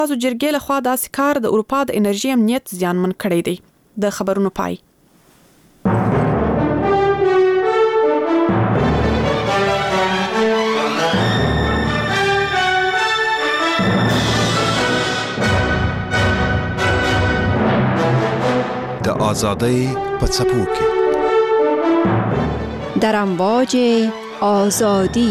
تاسو جرګې له خوا داسې کار د اروپا د انرژي امنیت زیانمن کړی دی. د خبرونو پای. د آزادۍ په څپو کې در امواج آزادی.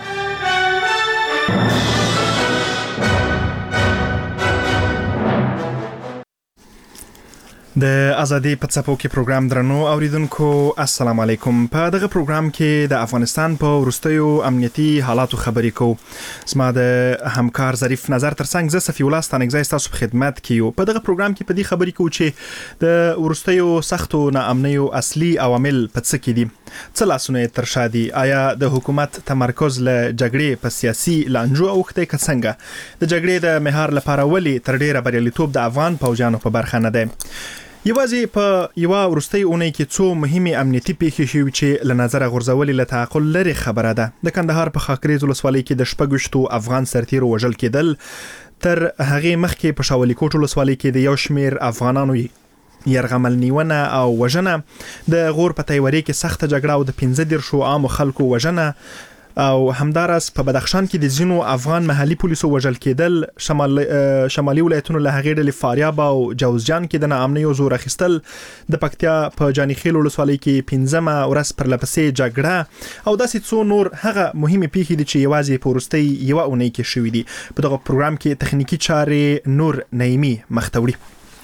د ازادي په څپو کې پروګرام درنو اوریدونکو السلام علیکم. په دغه پروګرام کې د افغانستان په ورستیو امنیتي حالاتو خبرې کوو. زما د همکار ظریف نظر ترڅنګ زه صفی الله ستانکزی تاسو په خدمت کې یو. په دغه پروګرام کې په دې خبرې کوو چې د ورستیو سختو ناامنیو اصلي عوامل په څه کې دي. څه لاسونه تر شادي؟ آیا د حکومت تمرکز له جګړې په سیاسي لانجو اوخته کڅنګه د جګړې د مهار لپاره ولي تر ډیره بریالیتوب د افغان پوجانو په برخه نه ده؟ یوازې په یو ورستۍ اونۍ کې څو مهمه امنیتي پیښې شوې چې له نظر غورځولې له تعقل لري خبره ده. د کندهار په خاکریز ولسوالۍ کې د شپږشتو افغان سرتیرو وژل کېدل، تر هغه مخکې په شاولي کوټ ولسوالۍ کې د یو شمیر افغانانو يرغمل نیونه او وژنه، د غور په تیوري کې سخت جګړه او د 15 عام خلکو وژنه، او همدارس په بدخشان کې د زینو افغان محلي پولیسو وژل کېدل، شمالي ولایتونو له هغې ډلې فاریاب او جوزجان کې د ناامنیو زور اخیستل، د پکتیا په جانیخیل ولسوالۍ کې 15مه ورځ پر لپسې جګړه او داسې څو نور هغه مهمه پیښې دي چې یوازې په ورستۍ یو اونۍ کې شوې دي. په دغه پروګرام کې تخنیکی چارې نور نعیمی مختوری.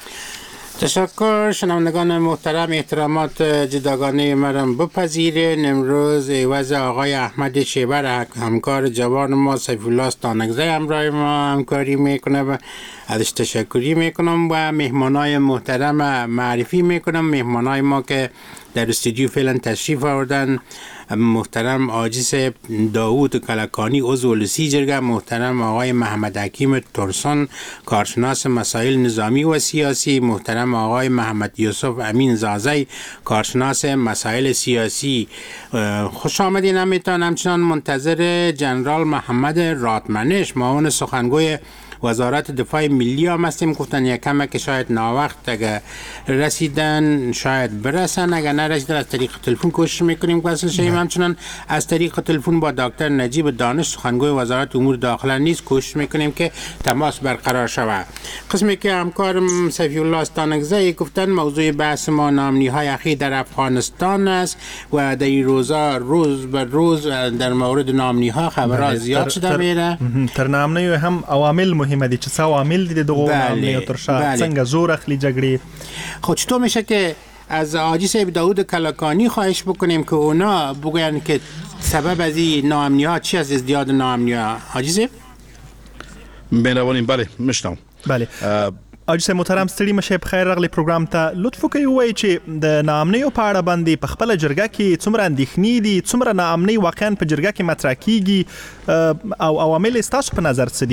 تشکر. شنوندگان محترم، احترامات جداگانه مرم بپذیرین. امروز عوض آقای احمد شیبر همکار جوان ما سیف الله ستانکزی همراه ما همکاری میکنه و ازش تشکری میکنم و مهمانای محترم معرفی میکنم. مهمانای ما که در استودیو فعلا تشریف آوردن: محترم عاجز داوود کلکانی عضو لسی جرگه، محترم آقای محمد حکیم ترسون کارشناس مسائل نظامی و سیاسی، محترم آقای محمد یوسف امین زازی کارشناس مسائل سیاسی. خوش آمدین. همچنان منتظر جنرال محمد راتمنش معاون سخنگوی وزارت دفاع ملی هم هستیم. گفتن یکمه که شاید ناوقت اگه رسیدن شاید برسن، اگه نرسیدن از طریق تلفن کوشش میکنیم که وصل شیم. همچنان از طریق تلفن با دکتر نجیب دانش سخنگوی وزارت امور داخله نیز کوشش میکنیم که تماس برقرار شود. قسمی که همکارم سیفی الله استانکزی گفتن موضوع بحث ما ناامنی های اخیر در افغانستان است و در این روزا روز به روز در مورد ناامنی ها خبرها زیاد شده میره. تر ناامنی هم عوامل مهمه دي چې څه عوامل دي دغه ناامنی تر شا څنګه زور اخلي جګړې. خب چطور میشه که از حاجی صاحب داوود کلکانی خواهش بکنیم که اونا بگوین که سبب از این ناامنی ها چی است، ازدیاد ناامنی ها؟ حاجی صاحب مهربانین. بله مشتم. بله حاجی صاحب محترم، ستړي مشه په خیر راغلی پروګرام ته. لطف وکړئ ووایئ چې د ناامنیو په اړه باندې په خپله جرګه کې څومره اندېښنې دي، څومره ناامنۍ واقعا په جرګه کې مطرح کیږي او عوامل یې ستاسو په نظر څه دي؟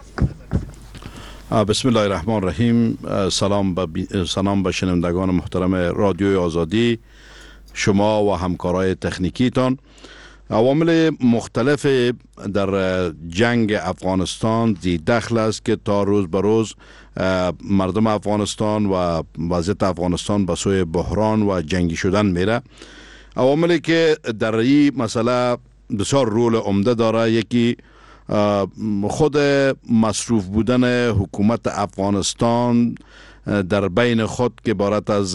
بسم الله الرحمن الرحیم. سلام به شنوندگان محترم رادیوی آزادی، شما و همکارای تکنیکیتان. عوامل مختلف در جنگ افغانستان زی دخل است که تا روز به روز مردم افغانستان و وضعیت افغانستان به سوی بحران و جنگی شدن میره. عواملی که در این مسئله بسیار رول عمده داره، یکی خود مصروف بودن حکومت افغانستان در بین خود که عبارت از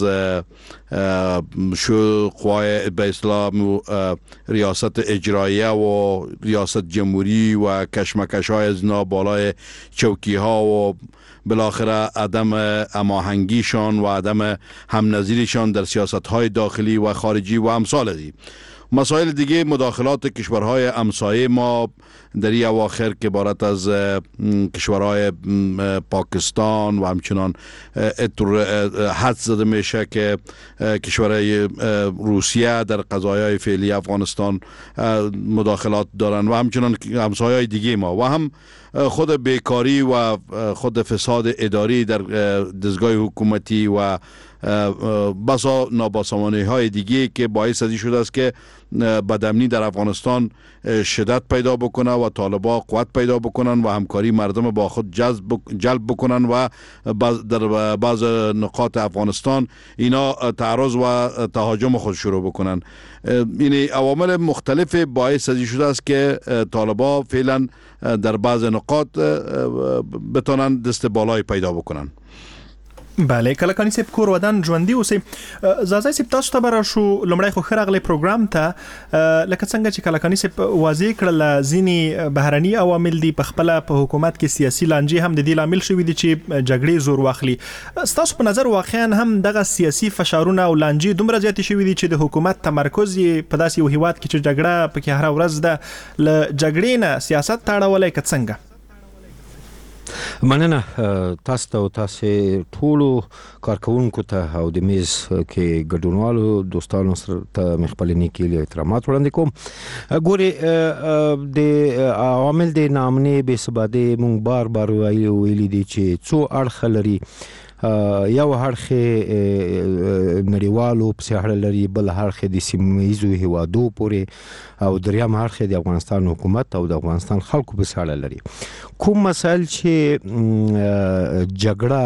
قوای به اصطلاح ریاست اجراییه و ریاست جمهوری و کشمکش های از اینا بالای چوکی ها و بالاخره عدم هماهنگیشان و عدم همنظیریشان در سیاست های داخلی و خارجی و امثال ازی. مسائل دیگه مداخلات کشورهای همسایه ما در این اواخر که عبارت از کشورهای پاکستان و همچنان حد زده میشه که کشورهای روسیه در قضایای فعلی افغانستان مداخلات دارن و همچنان همسایه‌های دیگه ما و هم خود بیکاری و خود فساد اداری در دستگاه حکومتی و بسا نابسامانی های دیگه که باعث ازی شده است که بدامنی در افغانستان شدت پیدا بکنه و طالبان قوت پیدا بکنن و همکاری مردم با خود جلب بکنن و در بعض نقاط افغانستان اینا تعرض و تهاجم خود شروع بکنن. این عوامل مختلف باعث ازی شده است که طالبان فعلا در بعض نقاط بتونن دست بالای پیدا بکنن. بله، کلکانی سیب کور ودان ژوندۍ اوسئ. زازای سیب تاسو ته به راشو. لومړی خو ښه راغلی پروګرام ته. لکه څنګه چې کلکانی سیب واضح کړل ځینې بهرني عوامل دي په خپله په حکومت کې سیاسي لانجې هم د دې لامل شوي دي چې جګړې زور واخلي. ستاسو په نظر واقعا هم دغه سیاسي فشارونه او لانجې دومره زیاتې شوي دي چې د حکومت تمرکز یې په داسې یو هیواد کې چې جګړه پکې هره ورځ ده له جګړې نه سیاست ته اړولی که څنګه؟ مننه تاسو ته او تاسو ټولو کارکونکو ته او د میز کې ګډونوالو دوستانو سره ته مې خپل نیکي احترامات وړاندې کوم. ګوري د عوامل د نامنې بې ثباتۍ مونږ بار بار ویلي دي چې څو اړخ لري. یو اړخ نړیوالو پسې اړه لري، بل اړخ د سیمه ییزو هیوادو پورې، او دریم اړخ د افغانستان حکومت او د افغانستان خلکو پسې اړه لري. کوم مسایل چې جګړه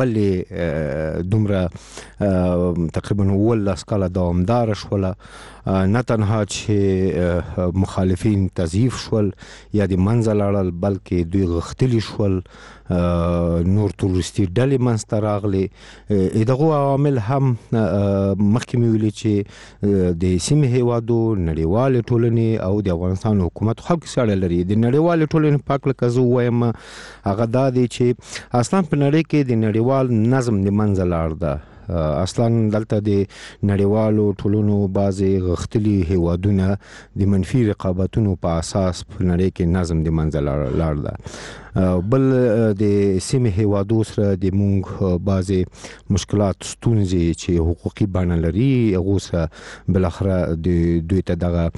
ولې دومره تقریبا 18 کاله دوامداره شوله، نه تنها چې مخالفین تضعیف شول یا د منځه لاړل، بلکې دوی غښتلي شول، نور تروریستي ډلې منځته راغلې. دغه عوامل هم مخکې مې ویلي چې د سیمې هیوادو، نړیوالې ټولنې او د افغانستان حکومت خلکو سره اړه لري. د نړیوالې ټولنې پاک لکه زه ووایم هغه دا دی چې اصلا په نړۍ کې د نړیوال نظم د منځه لاړ ده. اصلا دلته د نړیوالو ټولنو بعضې غښتلي هیوادونه د منفي رقابتونو په اساس په نړۍ کې نظم د منځه لاړ ده. بل د سیمې هیوادو سره د مونږ بعضې مشکلات، ستونزې چې حقوقي بڼه لري، هغو سره بالاخره دوی ته دغه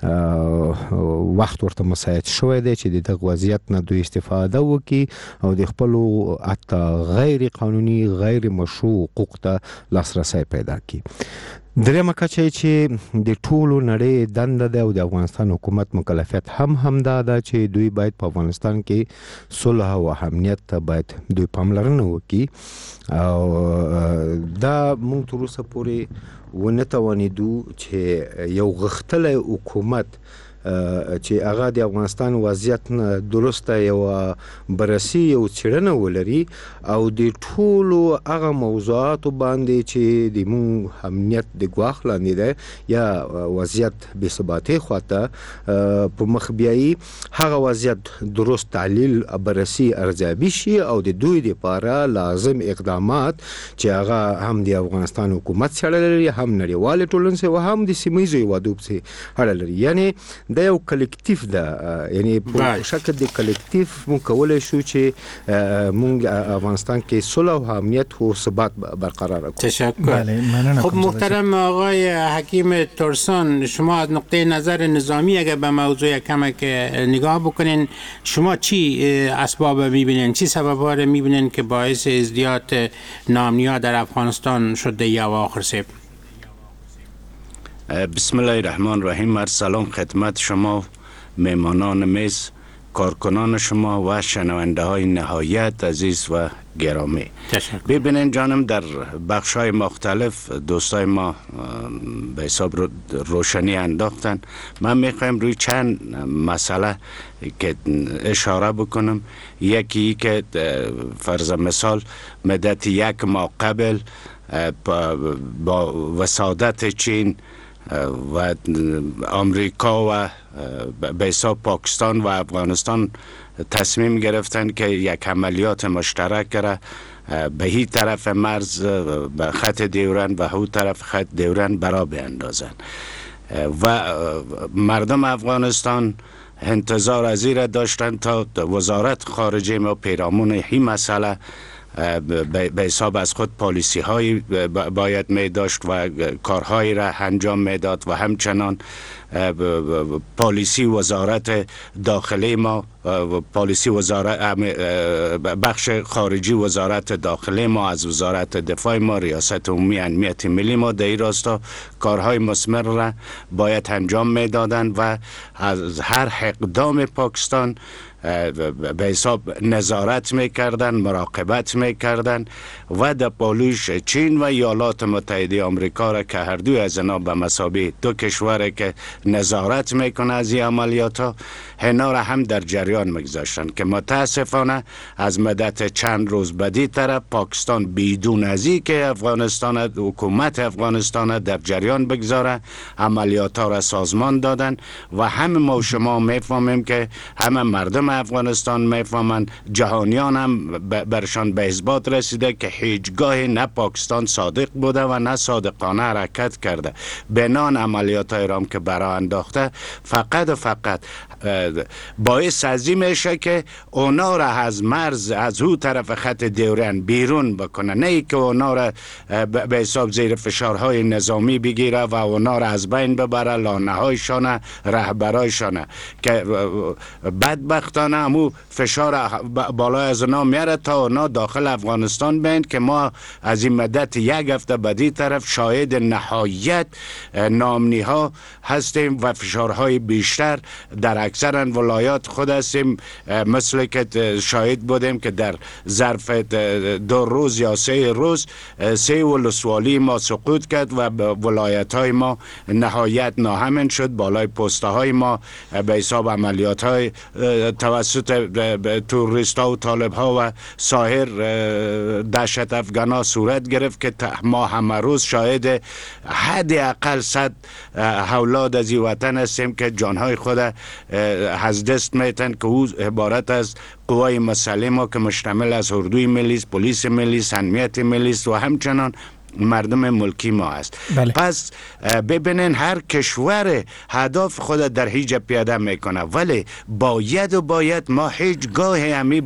وخت ورته مساعد شوی دی چې د دغه وضعیت نه دوی استفاده وکړي او د خپلو حتی غیر قانوني، غیر مشروع حقوق ته لاسرسی پیدا کړي. درېمه کچه چې د ټولو نړۍ دنده ده او د افغانستان حکومت مکلفیت هم دا ده چې دوی باید په افغانستان کې صلح او امنیت ته باید دوی پاملرنه وکړي، او دا موږ تر اوسه پورې ونه توانېدو چې یو غښتلی حکومت چې هغه د افغانستان وضعیت نه درسته یو بررسي، یو څېړنه ولري او د ټولو هغه موضوعاتو باندې چې د مونږ امنیت د ګواښ لاندې ده یا وضعیت بې ثباتۍ خواته په مخ بیایي، هغه وضعیت درست تحلیل، بررسي، ارزیابي شي او د دوی دپاره لازم اقدامات چې هغه هم د افغانستان حکومت سره لري، هم نړیوالې ټولنې سره، هم د سیمه ییزو هیوادو پسې اړه لري. یعنې دا یو کلکتیف ده، یعنی په شکل د کلکتیف مونږ کولی شو چې مونږ افغانستان کې صلح و امنیت و ثبات برقرار کنیم. تشکر. خب محترم آقای حکیم ترسان، شما از نقطه نظر نظامی اگر به موضوع کمک نگاه بکنین، شما چی اسباب میبینین، چی سبب‌ها رو میبینین که باعث ازدیاد ناامنی‌ها در افغانستان شده یا آخر سیب؟ بسم الله الرحمن الرحیم. سلام خدمت شما مهمانان میز، کارکنان شما و شنونده های نهایت عزیز و گرامی. ببینین جانم، در بخش های مختلف دوستای ما به حساب روشنی انداختن. من میخوایم روی چند مسئله که اشاره بکنم. یکی که فرض مثال مدت 1 ماه قبل با وسادت چین و آمریکا و به حساب پاکستان و افغانستان تصمیم گرفتن که یک عملیات مشترک را به هی طرف مرز به خط دیورن و هو طرف خط دیورن برا بیندازن و مردم افغانستان انتظار از این را داشتن تا وزارت خارجه ما پیرامون هی مسئله به حساب از خود پالیسی هایی باید می داشت و کارهایی را انجام می داد و همچنان پالیسی وزارت داخلی ما پالیسی وزارت بخش خارجی وزارت داخلی ما، از وزارت دفاع ما، ریاست عمومی امنیت ملی ما در این راستا کارهای مثمر را باید انجام میدادند و از هر اقدام پاکستان به حساب نظارت میکردن، مراقبت میکردن و در پالوش چین و ایالات متحده آمریکا را که هر دوی از اینا به مثابه دو کشور که نظارت میکنه از این عملیات ها، اینا را هم در جریان میگذاشتن که متاسفانه از مدت چند روز بدی طرف پاکستان بدون از این که حکومت افغانستان در جریان بگذاره عملیات ها را سازمان دادن و همه ما و شما میفهمیم که همه مردم افغانستان میفهمند، جهانیان هم برشان به اثبات رسیده که هیچگاه نه پاکستان صادق بوده و نه صادقانه حرکت کرده. بنان عملیات های رام که برای انداخته فقط و فقط باعث ازی میشه که اونا را از مرز، از او طرف خط دیورن بیرون بکنه، نه ای که اونا را به حساب زیر فشارهای نظامی بگیره و اونا را از بین ببره، لانه‌هایشان، رهبرایشان که بدبختانه همو فشار بالای از اونا میاره تا اونا داخل افغانستان بین که ما از این مدت یک هفته بدی طرف شاهد نهایت ناامنی ها هستیم و فشارهای بیشتر در اکثر ولایات خود هستیم، مثل که شاهد بودیم که در ظرف 2 روز یا 3 روز 3 ولسوالی ما سقوط کرد و ولایت های ما نهایت ناامن شد، بالای پسته های ما به حساب عملیات های توسط توریست ها و طالب ها و سایر دهشت افغان ها صورت گرفت که ما همه روز شاهد حداقل 100 اولاد از این وطن هستیم که جانهای خود از دست میتن، که او عبارت از قوای مسلح ما که مشتمل از اردوی ملی، پلیس ملی، امنیت ملی و همچنان مردم ملکی ما است. بله. پس ببینین هر کشور هدف خود در هیچ پیاده میکنه، ولی باید ما هیچ گاه همی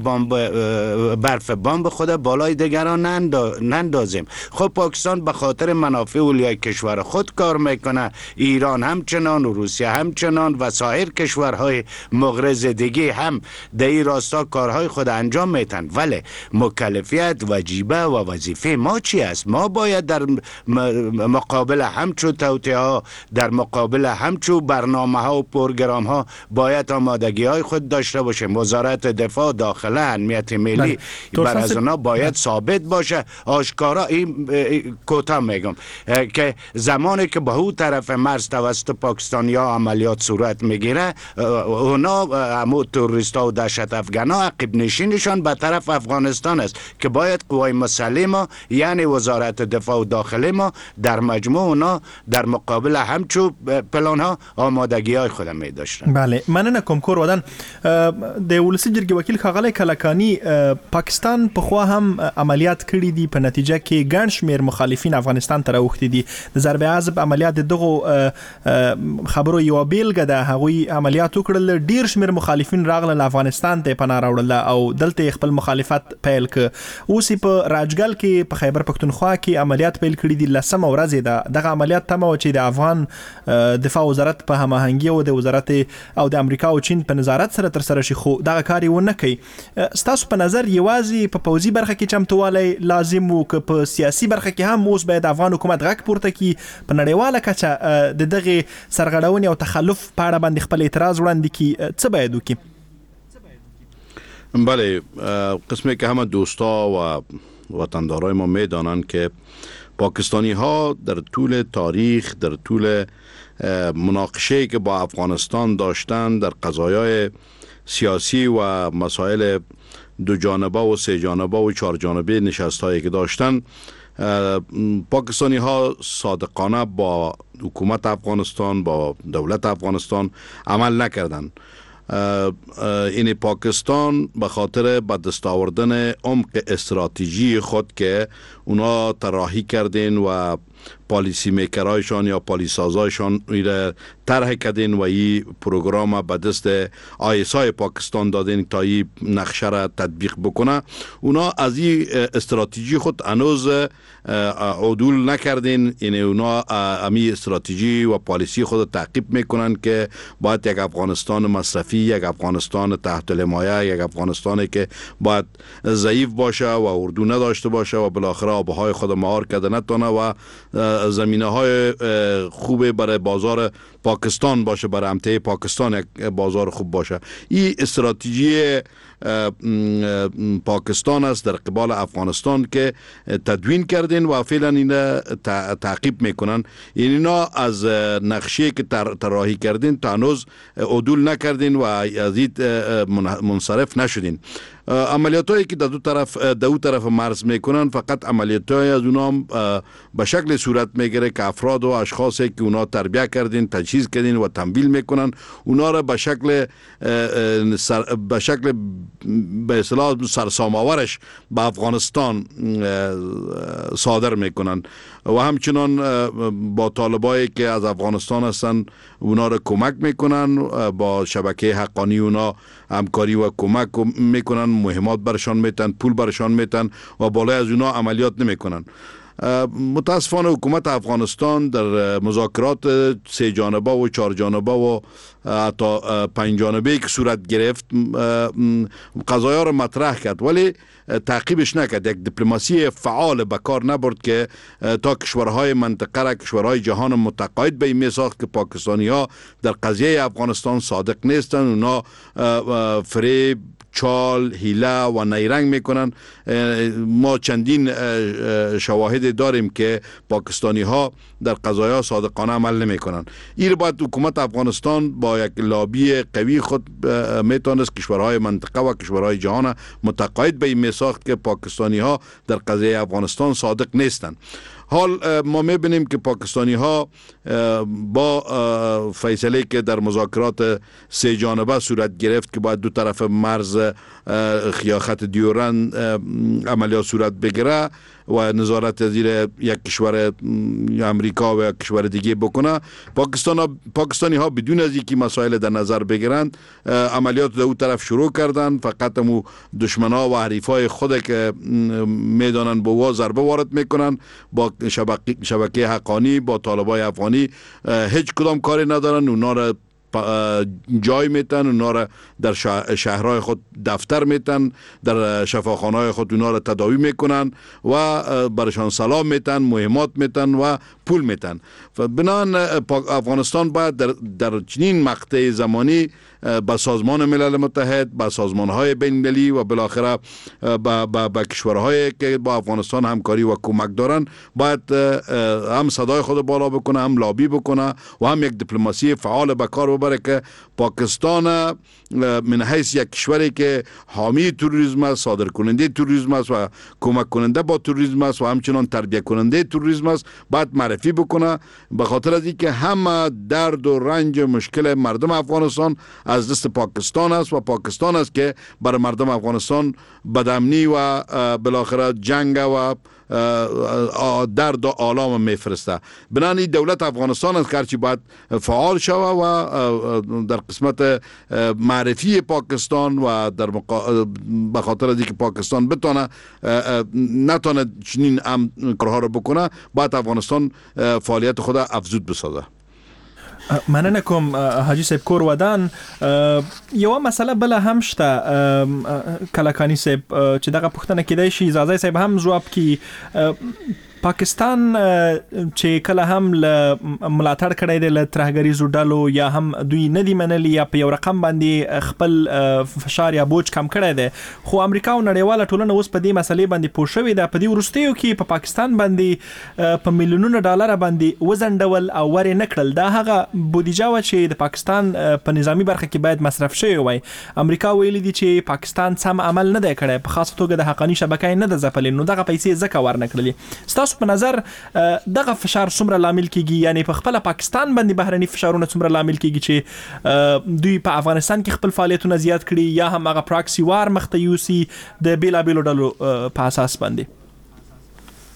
برف بمب خود بالای دیگران نندازیم. خب پاکستان به خاطر منافع اولیای کشور خود کار میکنه، ایران همچنان و روسیه همچنان و سایر کشورهای مغرض دیگه هم در این راستا کارهای خود انجام میتن، ولی مکلفیت، وجیبه و وظیفه ما چی است؟ ما باید در مقابل همچو توطئه ها، در مقابل همچو برنامه ها و پروگرام ها باید آمادگی های خود داشته باشیم. وزارت دفاع، داخله، امنیت ملی بر از اونا باید ثابت باشه، آشکارا. این کوتاه میگم که زمانی که به اون طرف مرز توسط پاکستانیا عملیات صورت میگیره، اونا همو توریست ها و دهشت افغان ها عقب نشینشان به طرف افغانستان است که باید قوای مسلح ما یعنی وزارت دفاع و داخلی ما در مجموع اونا در مقابل همچو پلان ها آمادگی های خود می داشتن. بله، مننه کوم کور ودان د ولسی جرګې وکیل ښاغلی کلکانی. پاکستان په خوا هم عملیات کړي دي، په نتیجه کې ګڼ شمېر مخالفین افغانستان ته راوښتي دي. د ضرب عضب عملیات دغو خبرو یوه بیلګه ده. هغوی عملیات وکړل، ډېر شمېر مخالفین راغلل افغانستان ته پناه راوړله او دلته خپل مخالفت پیل ک. اوس په راجګل کې په خیبر پښتونخوا کې عملیات پیل کړي دي. 10مه ورځ ده دغه عملیات تمه و چې د افغان دفاع وزارت په هماهنګي او د وزارت او د امریکا او چین په نظارت سره تر سره شي، خو دغه کار یې ونه کوي. ستاسو په نظر یوازې په پوځي برخه کې چمتووالی لازم و که په سیاسي برخه کې هم اوس باید افغان حکومت غږ پورته کړي، په نړیواله کچه د دغې سرغړونې او تخلف په اړه باندې خپل اعتراض وړاندې کړي؟ څه باید وکړي؟ بله، قسمی که همه دوستا و وطندارای ما میدانند که پاکستانی ها در طول تاریخ، در طول مناقشه که با افغانستان داشتن در قضایای سیاسی و مسائل 2 جانبه و 3 جانبه و 4 جانبه نشست هایی که داشتن، پاکستانی ها صادقانه با حکومت افغانستان، با دولت افغانستان عمل نکردند. این پاکستان به خاطر به دست آوردن عمق استراتژی خود که اونا طراحی کردین و پالیسی میکرایشان یا پالیسازایشان ایره طرح کردین و این پروگرام به دست ISI پاکستان دادین تا این نقشه را تطبیق بکنه. اونا از این استراتژی خود هنوز عدول نکردین. یعنی اونا امی استراتژی و پالیسی خود تعقیب میکنن که باید یک افغانستان مصرفی، یک افغانستان تحت الحمایه، یک افغانستانی که باید ضعیف باشه و اردو نداشته باشه و بالاخره آبهای خود مهار کرده نتونه و زمینه های خوب برای بازار پاکستان باشه، برای امتیاز پاکستان یک بازار خوب باشه. این استراتژی پاکستان است در قبال افغانستان که تدوین کردین و فعلا اینا تعقیب میکنن. یعنی اینا از نقشه که طراحی کردین تا هنوز عدول نکردین و از این منصرف نشدین. عملیات هایی که در دو طرف مرز میکنن فقط عملیات های از اونا به شکل صورت میگیره که افراد و اشخاصی که اونا تربیت کردین، تجهیز کردین و تمویل میکنن اونا را به شکل به اصطلاح سرسام‌آورش به افغانستان صادر میکنن و همچنان با طالبایی که از افغانستان هستن اونا را کمک میکنن، با شبکه حقانی اونا همکاری و کمک میکنن، مهمات برشان میتن، پول برشان میتن و بالای از اونا عملیات نمیکنن. متاسفانه حکومت افغانستان در مذاکرات 3 جانبه و 4 جانبه و حتی 5 جانبه که صورت گرفت قضایا را مطرح کرد ولی تعقیبش نکرد. یک دیپلماسی فعال به کار نبرد که تا کشورهای منطقه را، کشورهای جهان متقاعد به این میثاق که پاکستانی ها در قضیه افغانستان صادق نیستن، اونا فریب، چال، حیله و نیرنگ میکنن. ما چندین شواهد داریم که پاکستانی ها در قضایا صادقانه عمل نمیکنن. این باید حکومت افغانستان با یک لابی قوی خود میتونست کشورهای منطقه و کشورهای جهان متقاعد به این میثاق که پاکستانی ها در قضیه افغانستان صادق نیستن. حال ما میبینیم که پاکستانی ها با فیصله که در مذاکرات 3 جانبه صورت گرفت که باید دو طرف مرز خط دیورند عملیات صورت بگیره و نظارت زیر یک کشور امریکا و یک کشور دیگه بکنه، پاکستانی ها بدون از اینکه مسائل در نظر بگیرند عملیات در اون طرف شروع کردن. فقط مو دشمنا و حریفای خود که میدانن به وا ضربه وارد میکنن، با شبکه حقانی، با طالبای افغانی هیچ کدام کاری ندارن. اونا را جای میتن، اونا را در شهرهای خود دفتر میتن، در شفاخانه‌های خود اونا را تداوی میکنن و برشان سلام میتن، مهمات میتن و پول میتن. بنابراین افغانستان باید در چنین مقطع زمانی با سازمان ملل متحد، با سازمان‌های بین‌المللی و بالاخره با کشورهایی که با افغانستان همکاری و کمک دارن باید هم صدای خود بالا بکنه، هم لابی بکنه و هم یک دیپلماسی فعال به کار ببره که پاکستان من حیث یک کشوری که حامی تروریسم است، صادر کننده تروریسم است و کمک کننده با تروریسم است و همچنان تربیت کننده تروریسم است باید معرفی بکنه، به خاطر از اینکه همه درد و رنج مشکل مردم افغانستان از دست پاکستان است و پاکستان است که برای مردم افغانستان بدامنی و بالاخره جنگ و درد و آلام میفرسته. بنابراین دولت افغانستان است که هرچی باید فعال شود و در قسمت معرفی پاکستان و در به خاطر از اینکه پاکستان نتونه چنین کارها رو بکنه باید افغانستان فعالیت خود افزود بسازه. مننه کوم حاجی صاحب کور ودان. یو مسله بل هم شته کلکانی صاحب چې دغه پوښتنه کیدای شي زازای صاحب هم جواب کی پاکستان چې کله هم ملاتړ کړی دی له ترهګریزو ډلو یا هم دوی نه دی منلی یا په یو رقم باندې خپل فشار یا بوج کم کړی دی، خو امریکا او نړیواله ټولنه اوس په دې مسلې باندې پوه شوې ده. په دې وروستیو کې په پاکستان باندې په میلیونونو ډالر باندې وزنډول او ورې نه کړل. دا هغه بودیجه و چې د پاکستان په نظامی برخه کې باید مصرف شوی وای. امریکا ویلي دي چې پاکستان سم عمل نه دی کړی، په خاصه توګه د حقانی شبکې نه د ځپلې، نو دغه پیسې ځکه ورنکړلې. په نظر دغه فشار څومره لامل کیږي، یعنی په خپل پاکستان باندې بهرني فشارونه څومره لامل کیږي چې دوی په افغانستان کې خپل فعالیتونه زیات کړي یا هم هغه پراکسی وار مخته یوسي د بیلابیلو ډلو په اساس باندې؟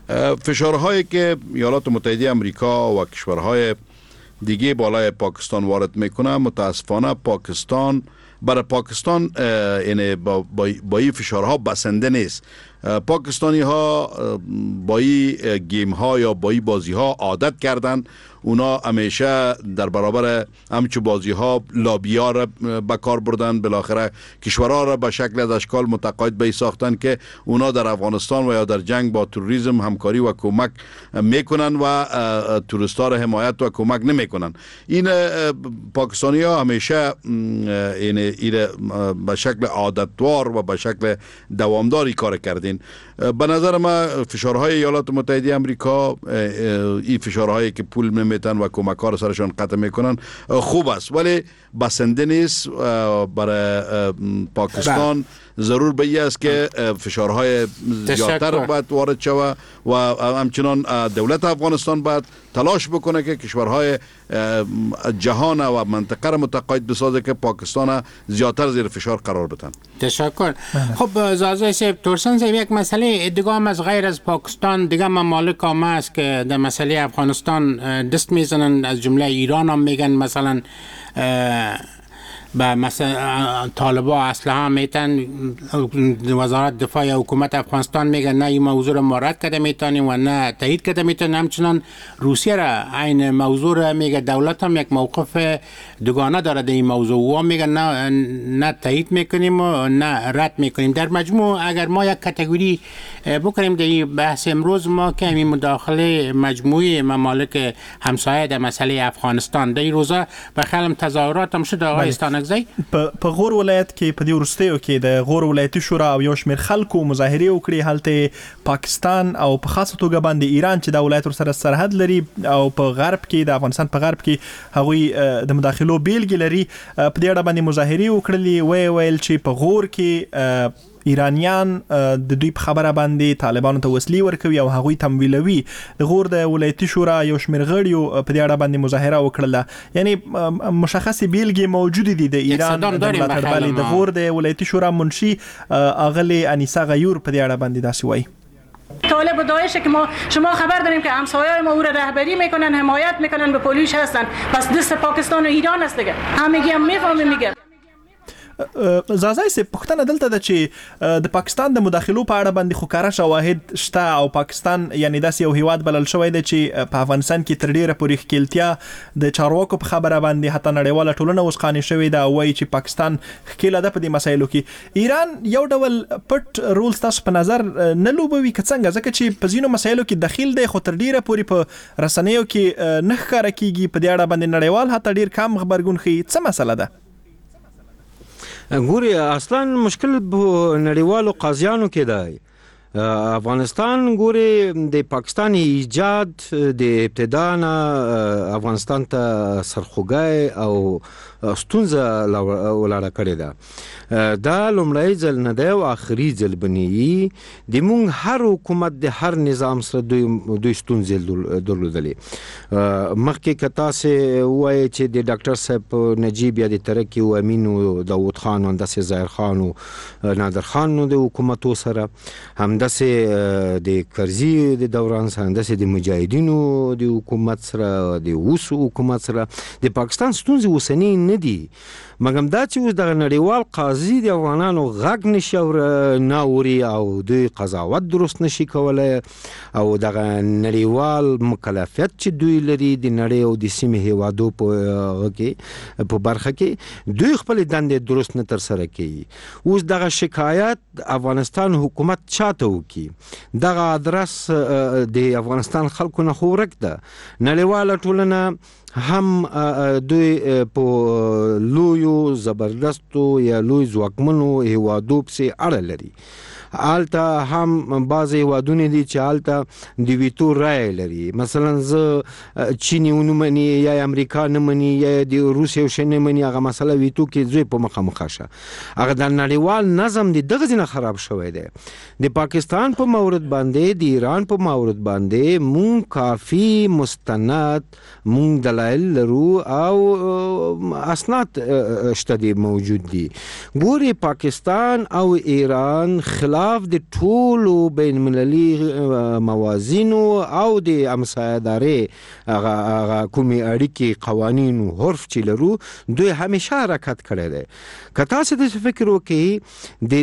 فشارهایی که ایالات متحده آمریکا و کشورهای دیگه بالای پاکستان وارد میکنه، متاسفانه پاکستان برای پاکستان یعنی با این فشارها بسنده نیست. پاکستانی ها با این گیم ها یا با این بازی ها عادت کردن. اونا همیشه در برابر همچو بازی ها لابیا را به کار بردن، بالاخره کشورها را به شکل از اشکال متقاعد به ساختن که اونا در افغانستان و یا در جنگ با تروریسم همکاری و کمک میکنن و توریستا را حمایت و کمک نمیکنن. این پاکستانی ها همیشه این به شکل عادتوار و به شکل دوامداری کار کردین. به نظر من فشارهای ایالات متحده آمریکا، این فشارهایی که پول نمیتن و کمک ها رو سرشان قطع میکنن خوب است، ولی بسنده نیست. برای پاکستان ضرور به این است که فشارهای زیادتر باید وارد شود و همچنان دولت افغانستان باید تلاش بکنه که کشورهای جهان و منطقه را متقاعد بسازه که پاکستان زیادتر زیر فشار قرار بدن. تشکر. خب زازای صاحب، تورسن صاحب، یک مسئله دیگه هم از غیر از پاکستان دیگه ممالک هم هست که در مسئله افغانستان دست میزنن، از جمله ایران هم میگن مثلا به مثلا طالبا اسلحه میتن، وزارت دفاع حکومت افغانستان میگن نه این موضوع رو مورد کرده میتونیم و نه تایید کرده میتونیم. همچنان روسیه را این موضوع را میگه دولت هم یک موقف دوگانه داره در این موضوع و میگن نه تایید میکنیم و نه رد میکنیم. در مجموع اگر ما یک کاتگوری بکنیم در این بحث امروز، ما که همین مداخله مجموعی ممالک همسایه در مسئله افغانستان در این روزا به خیلی تظاهرات هم شد. آقای په غور ولایت کې په دې وروستیو کې د غور ولایتي شورا او یو شمېر خلکو مظاهرې وکړې. هلته پاکستان او په خاصه توګه باندې ایران چې د ولایت سره سرحد لري او په غرب کې د افغانستان په غرب کې هغوی د مداخلو بیلګې لري، په دې اړه باندې مظاهرې وکړلې. ویل چې په غور کې ایرانیان د دوی په خبره باندې طالبانو ته وسلې ورکوي او هغوی تمویلوي. د غور د ولایتي شورا یو شمېر غړیو په دې اړه باندې مظاهره وکړله. یعنی مشخصې بیلګې موجودې دي د ایران د ملاتړ بالي. د غور د ولایتي شورا منشي اغلی انیسا غیور په دې اړه باندې داسې وایي: طالب و داعش که شما خبر داریم که همسایه‌های ما او را رهبری میکنن، حمایت میکنن، به پولیس هستن، پس دست پاکستان و ایران است دیگه. همگی هم میفهمیم. میگه زازای سه پښتنه دلته د چې د پاکستان د مداخلو په اړه باندې خو کاره شواهد شته او پاکستان یعنی داسې یو هیواد بلل شوی دی چې په افغانستان کې تر ډیره پورې ښکیلتیا د چارواکو په خبره باندې حتی نړیواله ټولنه اوس قانع شوې ده او وایي چې پاکستان ښکیله ده په دې مسایلو کې. ایران یو ډول پټ رول ستاسو په نظر نه لوبوي که څنګه؟ ځکه چې په ځینو مسایلو کې دخیل دی خو تر ډیره پورې په رسنیو کې نه ښکاره کیږي. په دې اړه باندې نړیوال حتی ډیر کم خبرګون ښیي. څه مسله ده؟ ګوري اصلا مشکل په نړیوالو قاضیانو کې دی. افغانستان ګوري د پاکستان ایجاد د ابتدا نه افغانستان ته سرخوږی او ستونزه ولاړه کړې ده. دا لومړی ځل نه دی او آخري ځل بنیي د مونږ هر حکومت د هر نظام سره دوی ستونزې درلودلې. مخکې که تاسې ووایئ چې د ډاکټر صاحب نجیب یا د ترکي و امین و داود خان و همداسې ظاهر خان و نادر خان د حکومتو سره، همداسې د کرزي د دوران سره، همداسې د مجاهدینو د حکومت سره، د اوس حکومت سره د پاکستان ستونزې اوسنۍ نه دي. مګم دا چې اوس دغه نړیوال قاضي د افغانانو غږ نشي نه اوري او دوی قضاوت درست نشي کولی او دغه نړیوال مکلفیت چې دوی لري د نړۍ او د سیمې هیوادو په برخه کې دوی خپل دندې درست نه ترسره کوي. اوس دغه شکایت افغانستان حکومت چاته وکي؟ دغه ادرس د افغانستان خلکو نه خو ورک ده. نړیواله ټولنه هم دوی په لویو زبردستو یا لوی ځواکمنو هیوادو پسې اړه لري. هلته هم بعض هیوادونه دي چې هلته د ویتو رایه لري. مثلا زه چین ونه مني یا امریکا نه مني یا د روسیې یو شی نه مني، هغه مسله ویتو کې زوی په مخامخ شه. هغه د نړیوال نظم د دغه ځینه خراب شوی دی. د پاکستان په مورد باندې، د ایران په مورد باندې مونږ کافي مستند مونږ دلایل لرو او اسناد شته دي موجود دي. ګوري پاکستان او ایران خلاف خلاف د ټولو بین المللي موازینو او د همسایه‌داري هغه کومې اړیکې قوانین او حرف چې لرو دوی همیشه حرکت کړی دی. که تاسو د فکر وکړئ د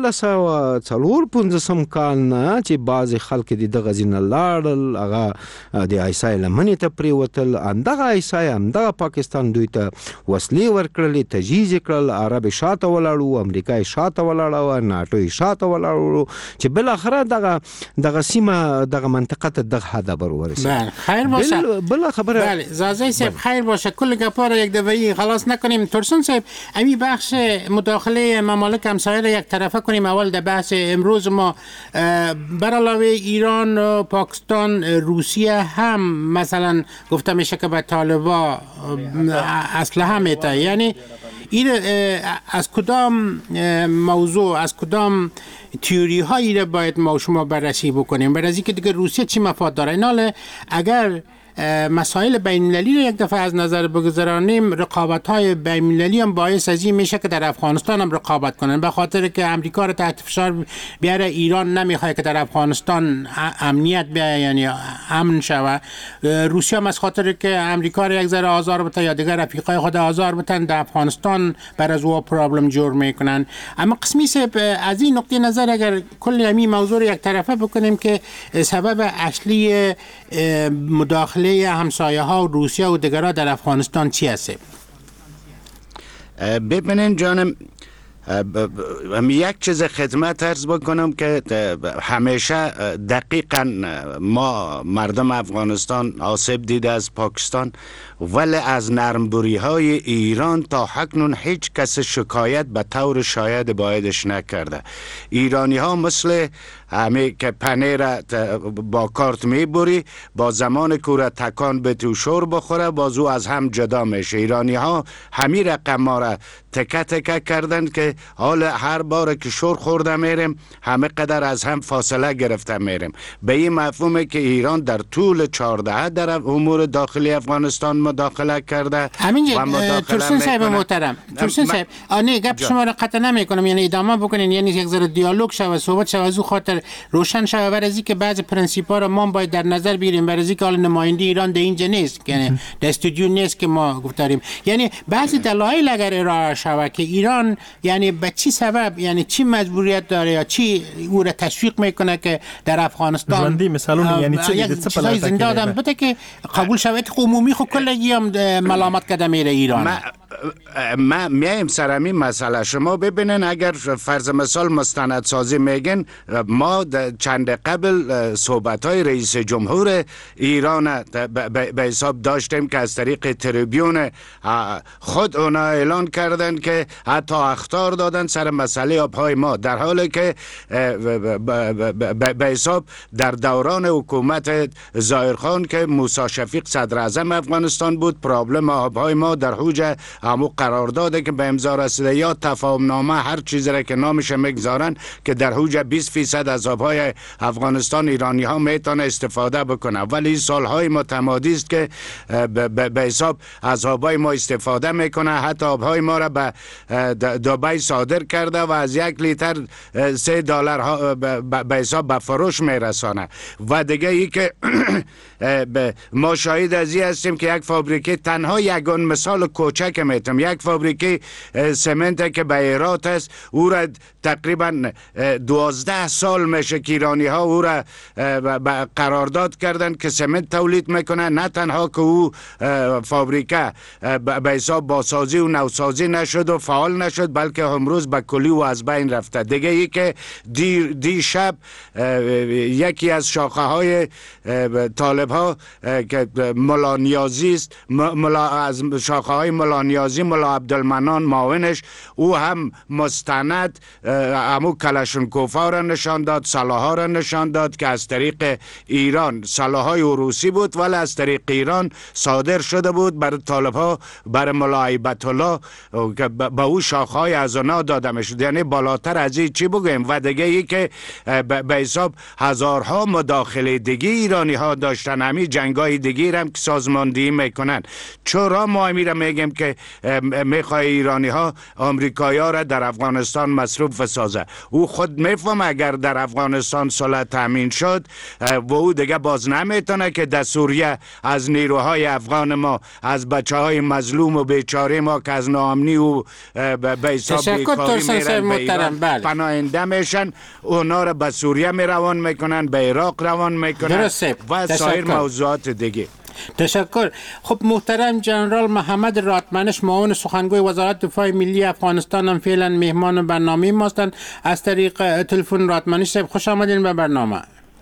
1954 کال نه چې بعض خلک د دغه ځینه لاړل هغه د عیسی لمنې ته پریوتل، همدغه عیسی همدغه پاکستان دوی ته وسلې ورکړلې، تجهیز کړل، عرب شاته ولاړو، امریکا شاته ولاړو، ناټو شاته ولاړو چې بل اخره دغه سیمه دغه منطقه ته دغه هدف ورسید. بله خیر باشه. بل خبره بله زازی صاحب خیر باشه. کل گپا را یک دفعه خلاص نکنیم. ترسون صاحب امی بخش مداخله ممالک همسایه را یک طرفه کنیم. اول در بحث امروز ما بر علاوه ایران و پاکستان روسیه هم مثلا گفته میشه که به طالبا اسلحه میده. یعنی این از کدام موضوع از کدام تیوری هایی را باید ما شما بررسی بکنیم؟ برای که دیگه روسیه چی مفاد داره؟ ایناله اگر مسائل بین المللی رو یک دفعه از نظر بگذارانیم، رقابت های بین المللی هم باعث از این میشه که در افغانستان هم رقابت کنن، به خاطر که امریکا رو تحت فشار بیاره. ایران نمیخواد که در افغانستان امنیت بیاره، یعنی امن شوه. روسیه هم از خاطر که امریکا رو یک ذره آزار بده یا دیگر رفیقای خود آزار بدن، در افغانستان بر از او پرابلم جور میکنن. اما قسمی از این نقطه نظر اگر کل همین موضوع رو یک طرفه بکنیم که سبب اصلی مداخله همسایه ها و روسیه و دیگرها در افغانستان چی هست؟ ببینین جانم، یک چیز خدمت عرض بکنم که همیشه دقیقا ما مردم افغانستان آسیب دیده از پاکستان، ولی از نرمبوری های ایران تا حکنون هیچ کس شکایت به طور شاید بایدش نکرده. ایرانی ها مثل همی که پنیر با کارت میبری، با زمان کوره تکان به تو شور بخوره باز او از هم جدا میشه. ایرانی ها همی رقم ما را تکه تکه کردن که حال هر بار که شور خورده میریم همه قدر از هم فاصله گرفته میریم. به این مفهومه که ایران در طول 14 در امور داخلی افغانستان مداخله کرده. همینجا ترسون صاحب محترم، ترسون صاحب آنه گپ شما را قطع نمی کنم، یعنی ادامه بکنین، یعنی یک ذره دیالوگ شوه، صحبت شوه، از او خاطر روشن شوه برای که بعضی پرنسیپا را ما باید در نظر بگیریم، برای که حال نماینده ایران در اینجا نیست، یعنی در استودیو نیست که ما گفتاریم. یعنی بعضی دلایل اگر ارائه شوه که ایران یعنی به چی سبب، یعنی چی مجبوریت داره یا چی او را تشویق میکنه که در افغانستان ژوندی مثالونه یعنی څه په زنده آدم بده که قبول شود عمومی خو کلگی هم ملامت کده میره ایران. ما میایم سر همین مسئله. شما ببینن اگر فرض مثال مستندسازی میگن، ما چند قبل صحبت های رئیس جمهور ایران به حساب داشتیم که از طریق تریبیون خود اونا اعلان کردن که حتی اخطار دادن سر مسئله آبهای ما، در حالی که به حساب در دوران حکومت ظاهرخان که موسی شفیق صدر اعظم افغانستان بود، پرابلم آبهای ما در حوج همو قرارداده که به امضا رسیده یا تفاهم نامه هر چیزی را که نامش میگذارن که در حوج 20% از آبهای افغانستان ایرانی ها میتونه استفاده بکنه، ولی سالهای متمادی است که به حساب از آبهای ما استفاده میکنه، حتی آبهای ما را به دبی صادر کرده و از 1 لیتر $3 به حساب به فروش میرسانه. و دیگه ای که ما شاهد از این هستیم که یک فابریکه، تنها یگان مثال کوچک میتونم، یک فابریکه سمنت که به هرات است، او را تقریبا 12 سال میشه که ایرانی ها او را قرارداد کردن که سمنت تولید میکنه، نه تنها که او فابریکه به حساب بازسازی و نوسازی نشد و فعال نشد، بلکه امروز به کلی و از بین رفته. دیگه ای که دی شب یکی از شاخه های طالب ها که ملا نیازی است، از شاخه های ملا نیازی ملا عبدالمنان معاونش، او هم مستند همو کلاشنکوفا را نشان داد، سلاح‌ها را نشان داد که از طریق ایران، سلاح‌های روسی بود ولی از طریق ایران صادر شده بود بر طالب‌ها، بر ملا هیبت الله که به او شاخه‌های از اونا داده میشد. یعنی بالاتر از این چی بگیم؟ و دیگه ای که به حساب هزارها مداخله دیگه ایرانی ها داشتن، همین جنگای دیگه هم که سازماندهی میکنن. چرا ما میگیم که میخواه ایرانی ها آمریکایی ها را در افغانستان مصروف سازه. او خود میفهم اگر در افغانستان صلح تامین شد و او دیگه باز نمیتونه که در سوریه از نیروهای افغان ما، از بچه های مظلوم و بیچاره ما که از ناامنی و به حساب بیکاری میرن به ایران پناهنده میشن، اونا را به سوریه میروان میکنن، به عراق روان میکنن و سایر موضوعات دیگه. تشکر. خب محترم جنرال محمد راتمنش، معاون سخنگوی وزارت دفاع ملی افغانستان، هم فعلا مهمان برنامه ما هستند. از طریق تلفن راتمنش صاحب خوش آمدین به برنامه.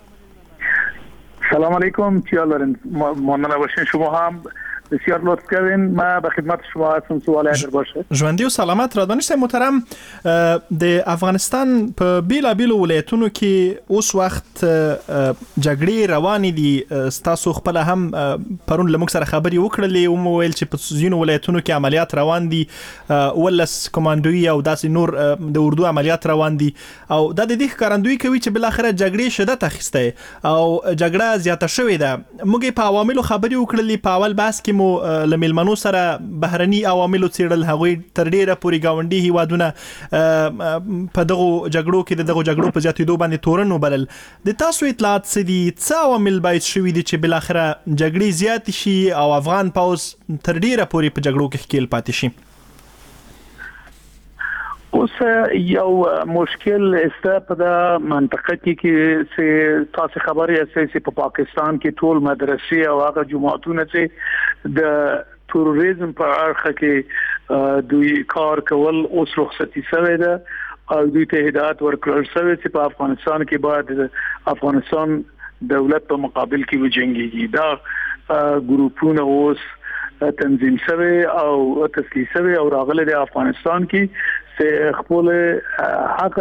سلام علیکم، خیال دارین مانده باشین. شما هم بسیار لطف کردین. ما به خدمت شما هستم. سوال اگر باشه. ژوندی او سلامت. رادمنش محترم، د افغانستان په بیلابیلو ولایتونو کې اوس وخت جګړې روانې دي. تاسو خپل هم پرون لموږ سره خبرې وکړلې او مو ویل چې په ځینو ولایتونو کې عملیات روان دي، ولس کمانډوي او داسې نور د اردو عملیات روان دي، او دا د دې ښکارندویي کوي چې بل اخره جګړې شدت اخیسته او جګړه زیاته شوې ده. موږ په عواملو خبرې وکړلې. په اول بحث کې مو لملمنو سره بهرني عواملو څېړل، هغوی تر ډیره پورې گاونډي هیوادونه په دغو جګړو کې د دغو جګړو په زیاتېدو باندې تورن وبلل. د تاسو اطلاعات څه دي؟ څه عوامل باید شوي دي چې بل اخره جګړې زیاتې شي او افغان پوځ تر ډیره پورې په جګړو کې ښکیل پاتې شي؟ اوس یو مشکل است په د منطقه کې چې تاسو خبرې اساسي په پاکستان کې ټول مدرسې او هغه جماعتونه چې د تروریزم په اړه کې دوی کار کول اوس رخصتي شوی ده او دوی ته هدایت ورکړل شوی چې په افغانستان کې باید افغانستان دولت په مقابل کې وجنګيږي. دا ګروپونه اوس تنظیم شوی او تسلیح شوی او راغله د افغانستان کې سے خپل حق.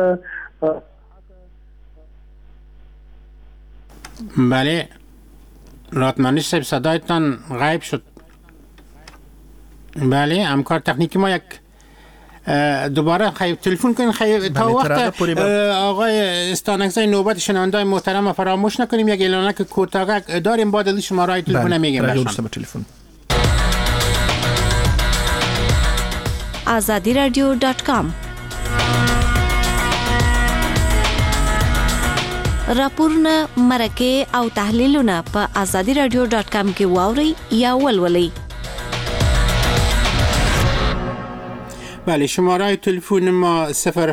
بله راتمنش صاحب صدایتان غیب شد. بله همکار تکنیکی ما یک دوباره تلفن کنین تا وقت آقای استانکزی نوبت شنوندای محترم فراموش نکنیم. یک اعلانک کوتاه داریم، بعد از شماره تلفن میگیم باشن. azadiradio.com راپورونه، مرکه او تحلیلونه په azadiradio.com کې واوري یا ولولئ. بله شماره تلفن ما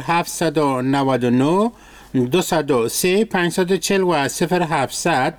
0799 203 540 و 0700